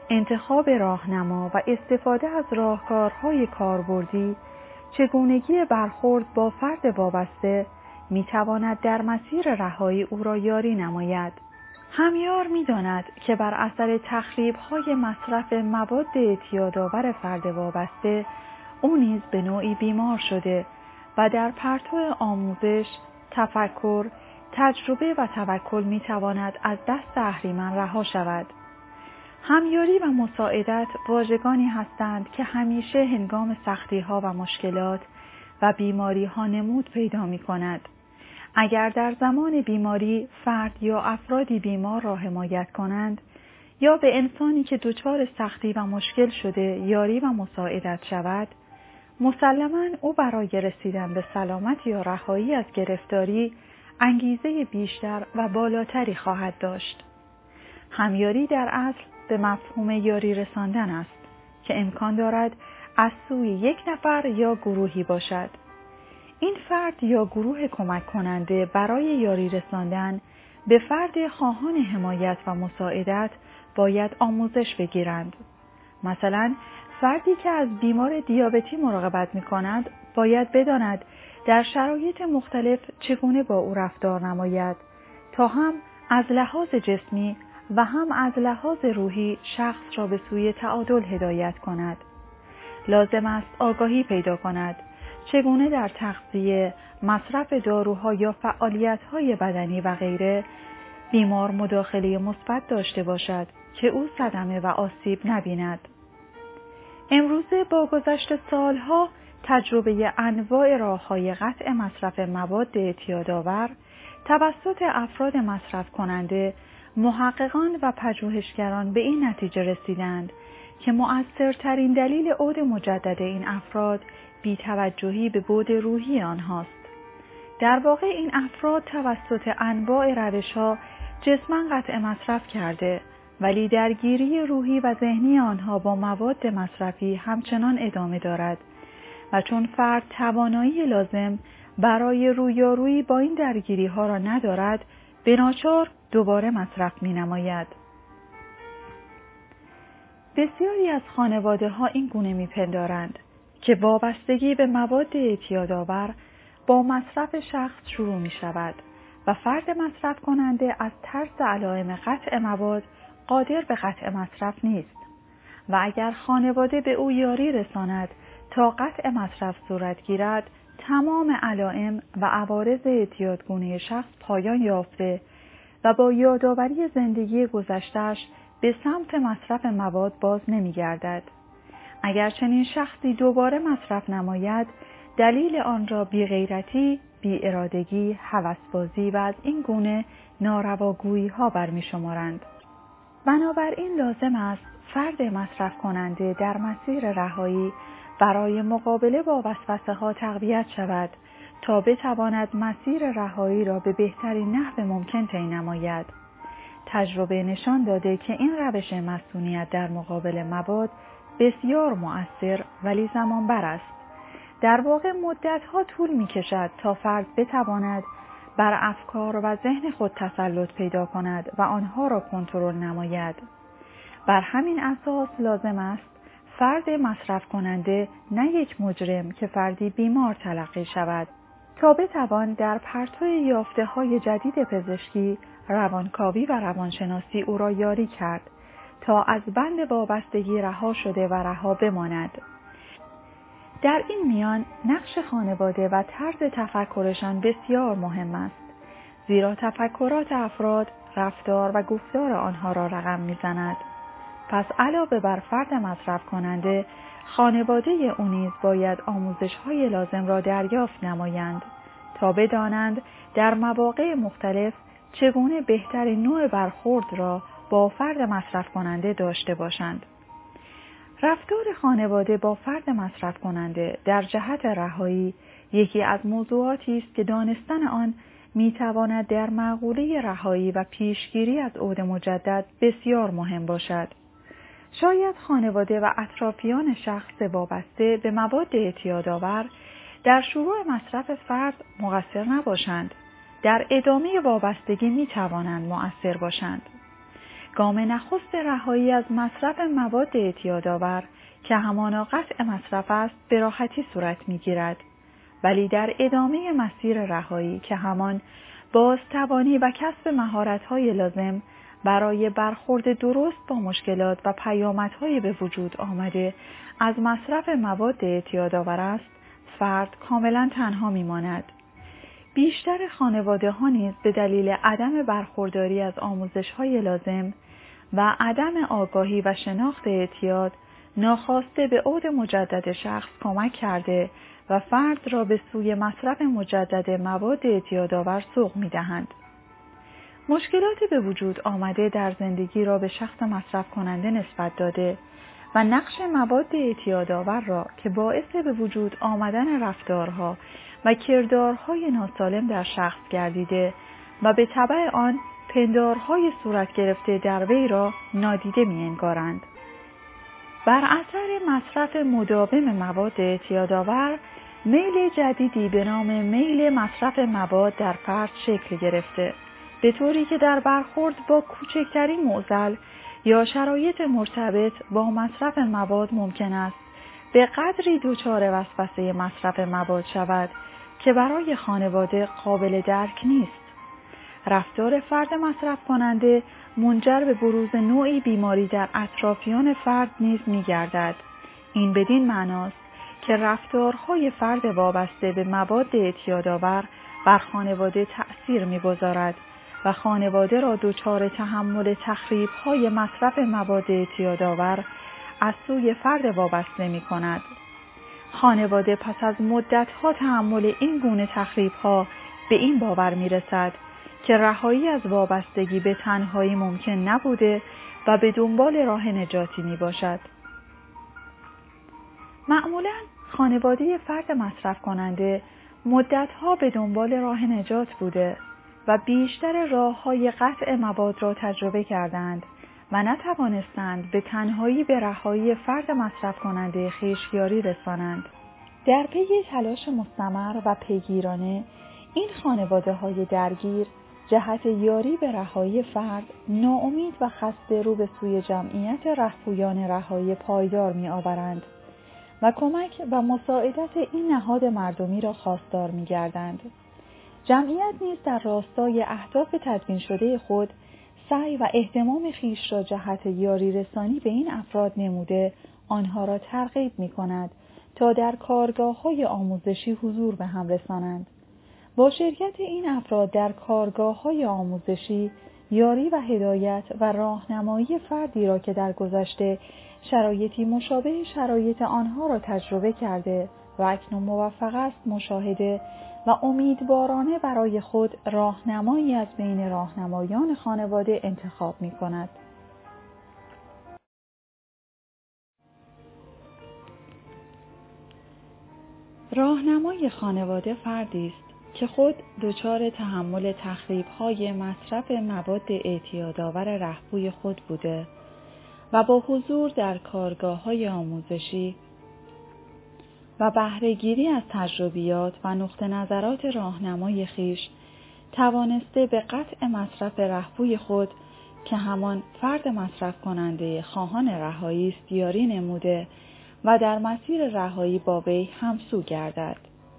انتخاب راهنما و استفاده از راهکارهای کاربردی، چگونگی برخورد با فرد وابسته میتواند در مسیر رهایی او را یاری نماید. همیار می‌داند که بر اثر تخریب‌های مصرف مواد اعتیادآور فرد وابسته، او نیز به نوعی بیمار شده و در پرتو آموزش، تفکر، تجربه و توکل می‌تواند از دست اهریمن رها شود. همیاری و مساعدت واژگانی هستند که همیشه هنگام سختی‌ها و مشکلات و بیماری‌ها نمود پیدا می‌کند. اگر در زمان بیماری فرد یا افرادی بیمار را حمایت کنند یا به انسانی که دچار سختی و مشکل شده یاری و مساعدت شود، مسلماً او برای رسیدن به سلامت یا رهایی از گرفتاری انگیزه بیشتر و بالاتری خواهد داشت. همیاری در اصل به مفهوم یاری رساندن است که امکان دارد از سوی یک نفر یا گروهی باشد. این فرد یا گروه کمک کننده برای یاری رساندن به فرد خواهان حمایت و مساعدت باید آموزش بگیرند. مثلا فردی که از بیمار دیابتی مراقبت می کند باید بداند در شرایط مختلف چگونه با او رفتار نماید تا هم از لحاظ جسمی و هم از لحاظ روحی شخص را به سوی تعادل هدایت کند. لازم است آگاهی پیدا کند چگونه در تغذیه، مصرف داروها یا فعالیت‌های بدنی و غیره بیمار مداخله مثبت داشته باشد که او صدمه و آسیب نبیند. امروزه با گذشت سالها تجربه انواع راه‌های قطع مصرف مواد اعتیادآور توسط افراد مصرف کننده، محققان و پژوهشگران به این نتیجه رسیدند که مؤثرترین دلیل عود مجدد این افراد بی‌توجهی به بعد روحی آنهاست. در واقع این افراد توسط انواع روش‌ها جسماً قطع مصرف کرده، ولی درگیری روحی و ذهنی آنها با مواد مصرفی همچنان ادامه دارد و چون فرد توانایی لازم برای رویارویی با این درگیری‌ها را ندارد، به ناچار دوباره مصرف می‌نماید. بسیاری از خانواده‌ها این گونه می‌پندارند که وابستگی به مواد اعتیادآور با مصرف شخص شروع می‌شود و فرد مصرف کننده از ترس علائم قطع مواد قادر به قطع مصرف نیست و اگر خانواده به او یاری رساند تا قطع مصرف صورت گیرد، تمام علائم و عوارض اعتیادگونه شخص پایان یافته و با یادآوری زندگی گذشته‌اش به سمت مصرف مواد باز نمی‌گردد. اگر چنین شخصی دوباره مصرف نماید، دلیل آن را بی‌غیرتی، بی‌ارادگی، هوسبازی و از این گونه نارواگویی‌ها برمی‌شمارند. بنابراین لازم است فرد مصرف کننده در مسیر رهایی برای مقابله با وسوسه‌ها تقویت شود تا بتواند مسیر رهایی را به بهترین نحو ممکن طی نماید. تجربه نشان داده که این روش مسئولیت در مقابل مواد بسیار مؤثر ولی زمان بر است. در واقع مدت‌ها طول می‌کشد تا فرد بتواند بر افکار و ذهن خود تسلط پیدا کند و آنها را کنترل نماید. بر همین اساس لازم است فرد مصرف کننده نه یک مجرم که فردی بیمار تلقی شود تا بتوان در پرتو یافته‌های جدید پزشکی، روانکاوی و روانشناسی او را یاری کرد تا از بند وابستگی رها شده و رها بماند. در این میان نقش خانواده و طرز تفکرشان بسیار مهم است، زیرا تفکرات افراد، رفتار و گفتار آنها را رقم می‌زند. پس علاوه بر فرد مصرف کننده، خانواده او نیز باید آموزش‌های لازم را دریافت نمایند تا بدانند در مواقع مختلف چگونه بهترین نوع برخورد را با فرد مصرف کننده داشته باشند. رفتار خانواده با فرد مصرف کننده در جهت رهایی یکی از موضوعاتی است که دانستن آن میتواند در مقوله رهایی و پیشگیری از عود مجدد بسیار مهم باشد. شاید خانواده و اطرافیان شخص وابسته به مواد اعتیادآور در شروع مصرف فرد مقصر نباشند، در ادامه وابستگی میتوانند مؤثر باشند. گام نخست رهایی از مصرف مواد اعتیادآور که همانا قطع مصرف است به راحتی صورت می‌گیرد، ولی در ادامه مسیر رهایی که همان بازتوانی و کسب مهارت‌های لازم برای برخورد درست با مشکلات و پیامدهای به وجود آمده از مصرف مواد اعتیادآور است، فرد کاملا تنها می‌ماند. بیشتر خانواده‌ها نیز به دلیل عدم برخورداری از آموزش‌های لازم و عدم آگاهی و شناخت اعتیاد ناخواسته به عود مجدد شخص کمک کرده و فرد را به سوی مصرف مجدد مواد اعتیادآور سوق می‌دهند. مشکلات به وجود آمده در زندگی را به شخص مصرف کننده نسبت داده و نقش مواد اعتیادآور را که باعث به وجود آمدن رفتارها و کردارهای ناسالم در شخص گردیده و به تبع آن پندارهای صورت گرفته در وی را نادیده می‌انگارند. بر اثر مصرف مداوم مواد اعتیادآور، میل جدیدی به نام میل مصرف مواد در فرد شکل گرفته، به طوری که در برخورد با کوچکترین معضل یا شرایط مرتبط با مصرف مواد ممکن است به قدری دچار وسوسه مصرف مواد شود که برای خانواده قابل درک نیست. رفتار فرد مصرف کننده منجر به بروز نوعی بیماری در اطرافیان فرد نیز می‌گردد. این بدین معناست که رفتارهای فرد وابسته به مواد اعتیادآور بر خانواده تأثیر می‌گذارد و خانواده را دچار تحمل تخریب‌های مصرف مواد اعتیادآور از سوی فرد وابسته می‌کند. خانواده پس از مدت‌ها تحمل این گونه تخریب‌ها به این باور می‌رسد که رهایی از وابستگی به تنهایی ممکن نبوده و به دنبال راه نجاتی میباشد. معمولاً خانواده فرد مصرف کننده مدتها به دنبال راه نجات بوده و بیشتر راه‌های قطع مواد را تجربه کردند و نتوانستند به تنهایی به رهایی فرد مصرف کننده خویش یاری رسانند. در پی تلاش مستمر و پیگیرانه این خانواده‌های درگیر جهت یاری به رهایی فرد ناامید و خسته رو به سوی جمعیت رهپویان رهایی پایدار می‌آورند و کمک و مساعدت این نهاد مردمی را خواستار می‌گردند. جمعیت نیز در راستای اهداف تدوین شده خود سعی و اهتمام خویش را جهت یاری رسانی به این افراد نموده آنها را ترغیب می‌کند تا در کارگاه‌های آموزشی حضور به هم رسانند. با شرکت این افراد در کارگاه‌های آموزشی، یاری و هدایت و راهنمایی فردی را که در گذشته شرایطی مشابه شرایط آنها را تجربه کرده و اکنون موفق است مشاهده و امیدوارانه برای خود راهنمایی از بین راهنمایان خانواده انتخاب می‌کند. راهنمای خانواده فردی است که خود دچار تحمل تخریب‌های مصرف مواد اعتیادآور رهپوی خود بوده و با حضور در کارگاه‌های آموزشی و بهره‌گیری از تجربیات و نقطه نظرات راهنمای خویش توانسته به قطع مصرف رهپوی خود که همان فرد مصرف کننده خواهان رهایی است یاری نموده و در مسیر رهایی با وی همسو گردد.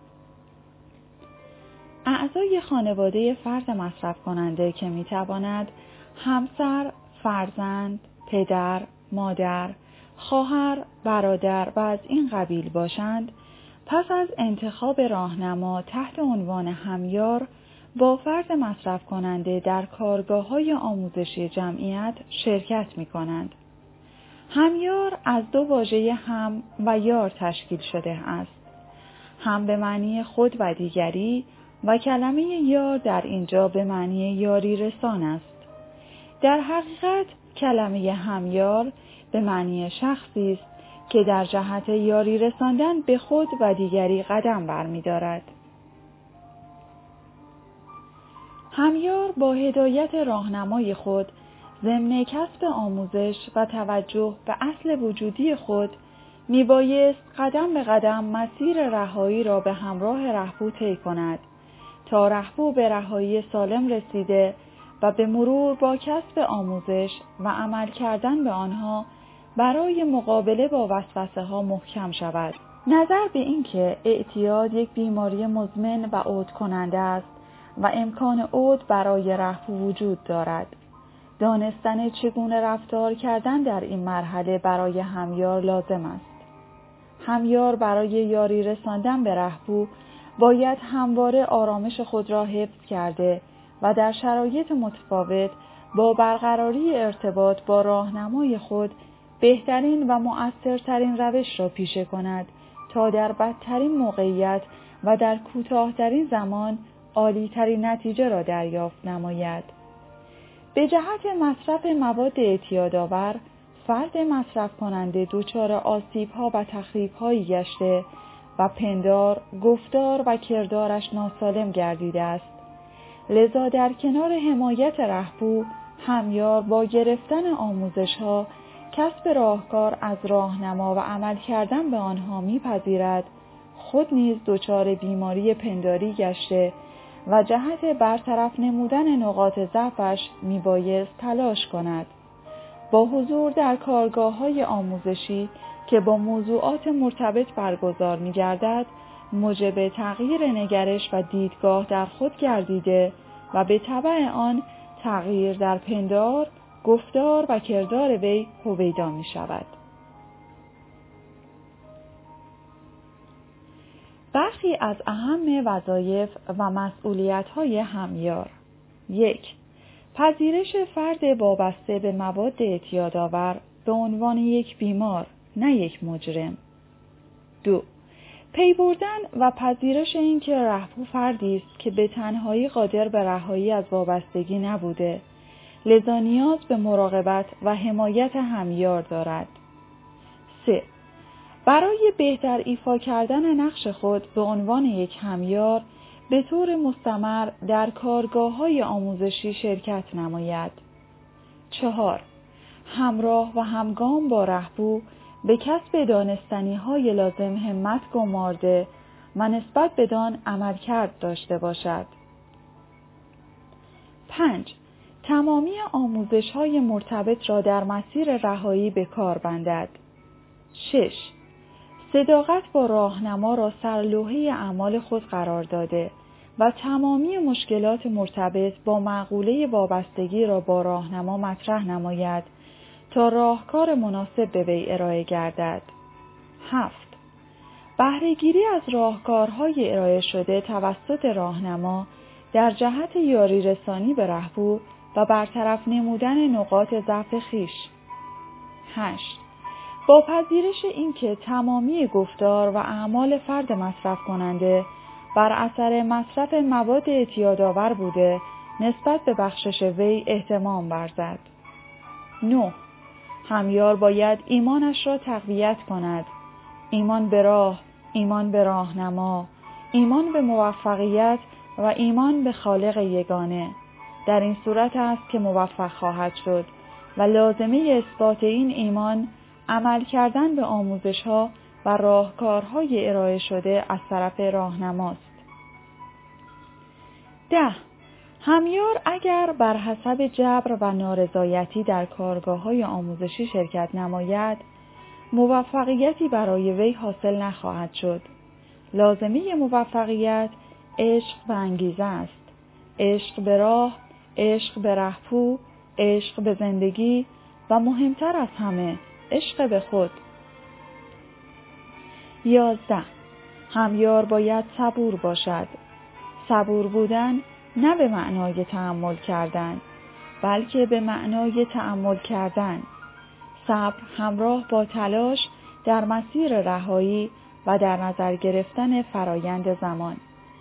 اعضای خانواده فرد مصرف کننده که میتواند همسر، فرزند، پدر، مادر، خواهر، برادر و از این قبیل باشند، پس از انتخاب راهنما تحت عنوان همیار با فرد مصرف کننده در کارگاه‌های آموزشی جمعیت شرکت می‌کنند. همیار از دو واژه هم و یار تشکیل شده است. هم به معنی خود و دیگری و کلمه یار در اینجا به معنی یاری رسان است. در حقیقت کلمه همیار به معنی شخصی است که در جهت یاری رساندن به خود و دیگری قدم برمی‌دارد. همیار با هدایت راهنمای خود ضمن کسب آموزش و توجه به اصل وجودی خود میبایست قدم به قدم مسیر رهایی را به همراه رهپو طی کند تا رهپو به رهایی سالم رسیده و به مرور با کسب آموزش و عمل کردن به آنها برای مقابله با وسوسه ها محکم شود. نظر به این که اعتیاد یک بیماری مزمن و عود کننده است و امکان عود برای رهبو وجود دارد. دانستن چگونه رفتار کردن در این مرحله برای همیار لازم است. همیار برای یاری رساندن به رهبو باید همواره آرامش خود را حفظ کرده و در شرایط متفاوت با برقراری ارتباط با راهنمای خود بهترین و مؤثرترین روش را پیشه کند تا در بدترین موقعیت و در کوتاه‌ترین زمان عالی‌ترین نتیجه را دریافت نماید. به جهت مصرف مواد اعتیادآور، فرد مصرف کننده دچار آسیب‌ها و تخریب‌هایی گشته و پندار، گفتار و کردارش ناسالم گردیده است. لذا در کنار حمایت رهبو، همیار با گرفتن آموزش‌ها، کسب راهکار از راهنما و عمل کردن به آنها می‌پذیرد خود نیز دچار بیماری پنداری گشته و جهت برطرف نمودن نقاط ضعفش میبایست تلاش کند. با حضور در کارگاه‌های آموزشی که با موضوعات مرتبط برگزار می‌گردد، موجب تغییر نگرش و دیدگاه در خود گردیده و به تبع آن تغییر در پندار، گفتار و کردار وی هویدا می‌شود. برخی از اهم وظایف و مسئولیت‌های همیار: 1. پذیرش فرد وابسته به مواد اعتیادآور به عنوان یک بیمار، نه یک مجرم. 2. پی بردن و پذیرش اینکه رهبو فردی است که به تنهایی قادر به رهایی از وابستگی نبوده، لذا نیاز به مراقبت و حمایت همیار دارد. 3. برای بهتر ایفا کردن نقش خود به عنوان یک همیار، به طور مستمر در کارگاه‌های آموزشی شرکت نماید. 4. همراه و همگام با رهبو به کسب دانستنی‌های لازم همت گمارده و نسبت بدان عملکرد داشته باشد. 5. تمامی آموزش‌های مرتبط را در مسیر رهایی به کار بندد. 6. صداقت با راهنما را سرلوحه اعمال خود قرار داده و تمامی مشکلات مرتبط با مقوله وابستگی را با راهنما مطرح نماید تا راهکار مناسب به وی ارائه گردد. 7. بهره‌گیری از راهکارهای ارائه شده توسط راهنما در جهت یاری رسانی به رهبو و برطرف نمودن نقاط ضعف خویش. 8. با پذیرش اینکه تمامی گفتار و اعمال فرد مصرف کننده بر اثر مصرف مواد اعتیادآور بوده، نسبت به بخشش وی اهتمام ورزد. 9. همیار باید ایمانش را تقویت کند. ایمان به راه، ایمان به راهنما، ایمان به موفقیت و ایمان به خالق یگانه. در این صورت است که موفق خواهد شد و لازمه اثبات این ایمان عمل کردن به آموزش‌ها و راهکارهای ارائه شده از طرف راهنماست. 10. همیار اگر بر حسب جبر و نارضایتی در کارگاه‌های آموزشی شرکت نماید، موفقیتی برای وی حاصل نخواهد شد. لازمه موفقیت عشق و انگیزه است. عشق به راه، عشق به رهپو، عشق به زندگی و مهمتر از همه عشق به خود. 11. همیار باید صبور باشد. صبور بودن نه به معنای تأمل کردن، بلکه به معنای تأمل کردن. صبر همراه با تلاش در مسیر رهایی و در نظر گرفتن فرایند زمان.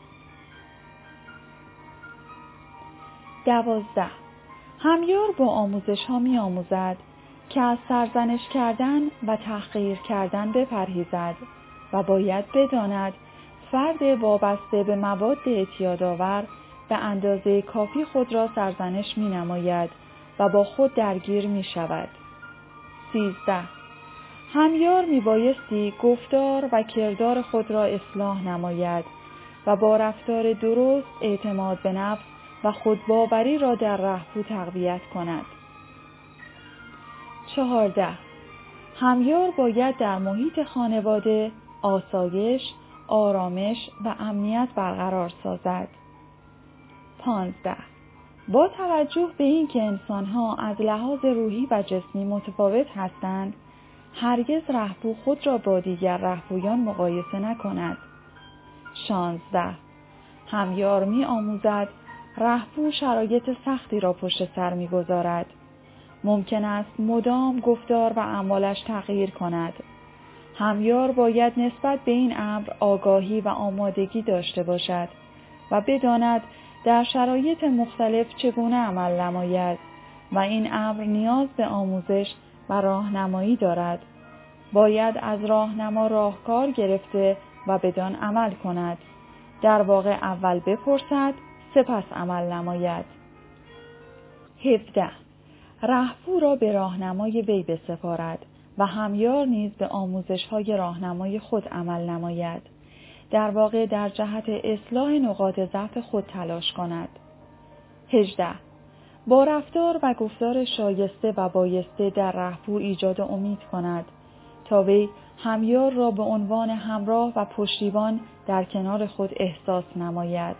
12. همیار با آموزش‌ها می‌آموزد که از سرزنش کردن و تحقیر کردن بپرهیزد و باید بداند فرد وابسته به مواد اعتیادآور به اندازه کافی خود را سرزنش می‌نماید و با خود درگیر می‌شود. 13. همیار میبایستی گفتار و کردار خود را اصلاح نماید و با رفتار درست، اعتماد به نفس و خودباوری را در رهپو تقویت کند. 14. همیار باید در محیط خانواده آسایش، آرامش و امنیت برقرار سازد. 15. با توجه به اینکه انسان‌ها از لحاظ روحی و جسمی متفاوت هستند، هرگز رهپو خود را با دیگر رهپویان مقایسه نکند. 16. همیار می‌آموزد رهپو شرایط سختی را پشت سر می‌گذارد. ممکن است مدام گفتار و اعمالش تغییر کند. همیار باید نسبت به این امر آگاهی و آمادگی داشته باشد و بداند در شرایط مختلف چگونه عمل نماید و این امر نیاز به آموزش و راهنمایی دارد. باید از راهنما راهکار گرفته و بدان عمل کند. در واقع اول بپرسد، سپس عمل نماید. 17. رهپو را به راهنمای وی بسپارد و همیار نیز به آموزش‌های راهنمای خود عمل نماید. در واقع در جهت اصلاح نقاط ضعف خود تلاش کند. 18. با رفتار و گفتار شایسته و بایسته در رهپو ایجاد امید کند تا وی همیار را به عنوان همراه و پشتیبان در کنار خود احساس نماید.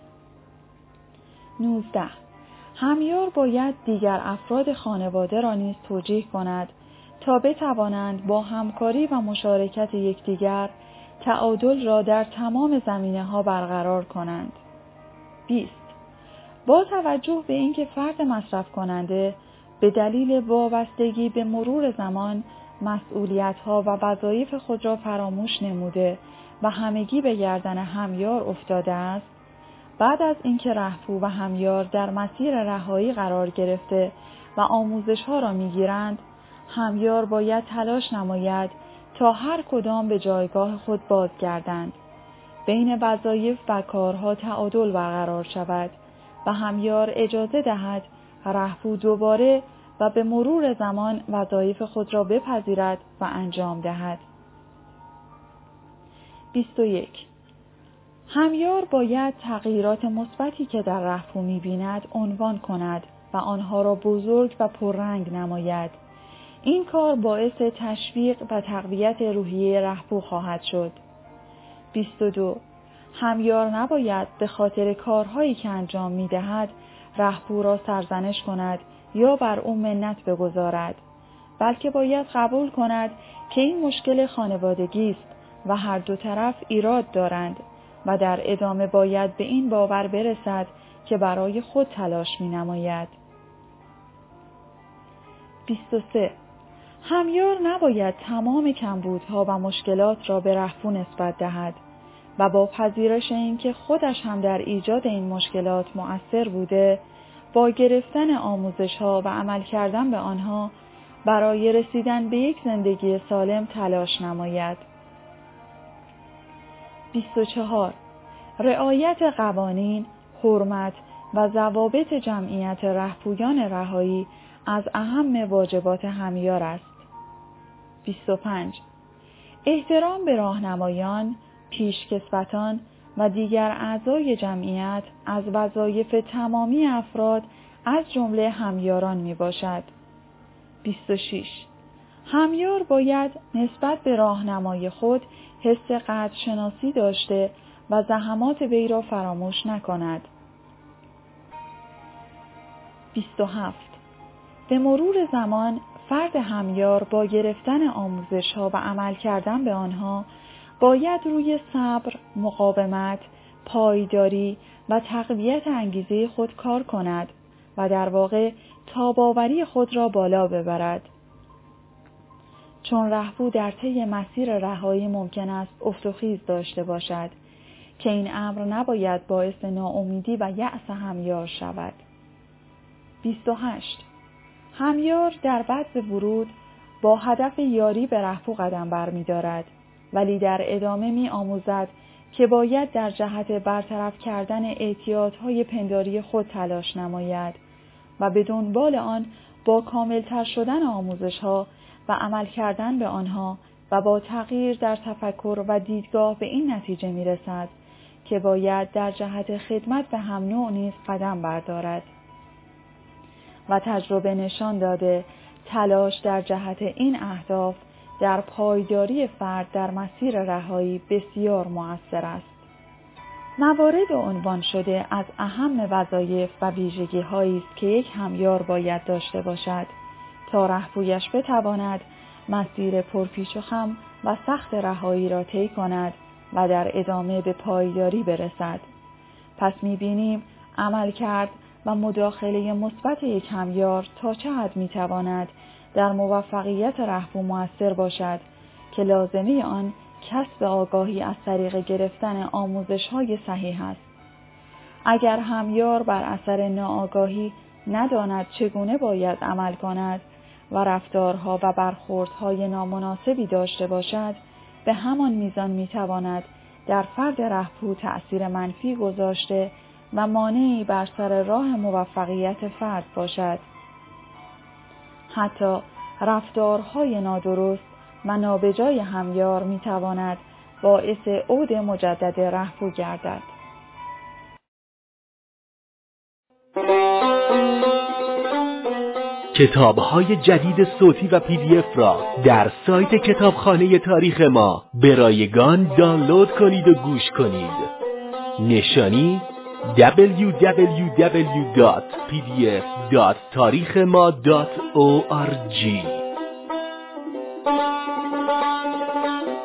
19. همیار باید دیگر افراد خانواده را نیز توجیه کند تا بتوانند با همکاری و مشارکت یکدیگر تعادل را در تمام زمینه‌ها برقرار کنند. 20. با توجه به اینکه فرد مصرف کننده به دلیل وابستگی به مرور زمان مسئولیت‌ها و وظایف خود را فراموش نموده و همگی به گردن همیار افتاده است، بعد از اینکه رهپو و همیار در مسیر رهایی قرار گرفته و آموزش‌ها را می‌گیرند، همیار باید تلاش نماید تا هر کدام به جایگاه خود بازگردند. بین وظایف و کارها تعادل برقرار شود و همیار اجازه دهد رهپو دوباره و به مرور زمان وظایف خود را بپذیرد و انجام دهد. 21. همیار باید تغییرات مثبتی که در رهپو می‌بیند عنوان کند و آنها را بزرگ و پررنگ نماید. این کار باعث تشویق و تقویت روحیه رهپو خواهد شد. 22. همیار نباید به خاطر کارهایی که انجام می‌دهد رهپو را سرزنش کند یا بر او منت بگذارد، بلکه باید قبول کند که این مشکل خانوادگی است و هر دو طرف ایراد دارند و در ادامه باید به این باور برسد که برای خود تلاش می‌نماید. 23. همیار نباید تمام کمبودها و مشکلات را به رهپو نسبت دهد و با پذیرش اینکه خودش هم در ایجاد این مشکلات مؤثر بوده، با گرفتن آموزش‌ها و عمل کردن به آنها برای رسیدن به یک زندگی سالم تلاش نماید. 24. رعایت قوانین، حرمت و ضوابط جمعیت رهپویان رهایی از اهم واجبات همیار است. 25. احترام به راهنمایان، پیشکسوتان و دیگر اعضای جمعیت از وظایف تمامی افراد از جمله همیاران می باشد. 26. همیار باید نسبت به راهنمای خود حس قدرشناسی داشته و زحمات وی را فراموش نکند. 27. به مرور زمان فرد همیار با گرفتن آموزش‌ها و عمل کردن به آنها باید روی صبر، مقاومت، پایداری و تقویت انگیزه خود کار کند و در واقع تاب‌آوری خود را بالا ببرد. چون رهپو در طی مسیر رهایی ممکن است افت و خیز داشته باشد که این امر نباید باعث ناامیدی و یأس همیار شود. 28. همیار در بذر ورود با هدف یاری به رهپو قدم برمی‌دارد، ولی در ادامه می‌آموزد که باید در جهت برطرف کردن اعتیادهای پنداری خود تلاش نماید و به دنبال آن با کاملتر شدن آموزش‌ها و عمل کردن به آنها و با تغییر در تفکر و دیدگاه به این نتیجه می‌رسد که باید در جهت خدمت به هم نوع نیز قدم بردارد و تجربه نشان داده تلاش در جهت این اهداف در پایداری فرد در مسیر رهایی بسیار مؤثر است. موارد عنوان شده از اهم وظایف و ویژگی‌هایی است که یک همیار باید داشته باشد تا رهپویش بتواند مسیر پرپیچ و خم و سخت رهایی را طی کند و در ادامه به پایداری برسد. پس می‌بینیم عملکرد و مداخله مثبت یک همیار تا چه حد می‌تواند در موفقیت رهپو مؤثر باشد که لازمه آن کسب آگاهی از طریق گرفتن آموزش‌های صحیح است. اگر همیار بر اثر ناآگاهی نداند چگونه باید عمل کند و رفتارها و برخوردهای نامناسبی داشته باشد، به همان میزان میتواند در فرد رهپو تأثیر منفی گذاشته و مانعی بر سر راه موفقیت فرد باشد. حتی رفتارهای نادرست و نابجای همیار میتواند باعث عود مجدد رهپو گردد. کتاب‌های جدید صوتی و PDF را در سایت کتابخانه تاریخ ما به رایگان دانلود کنید و گوش کنید. نشانی www.pdf.tarikhema.org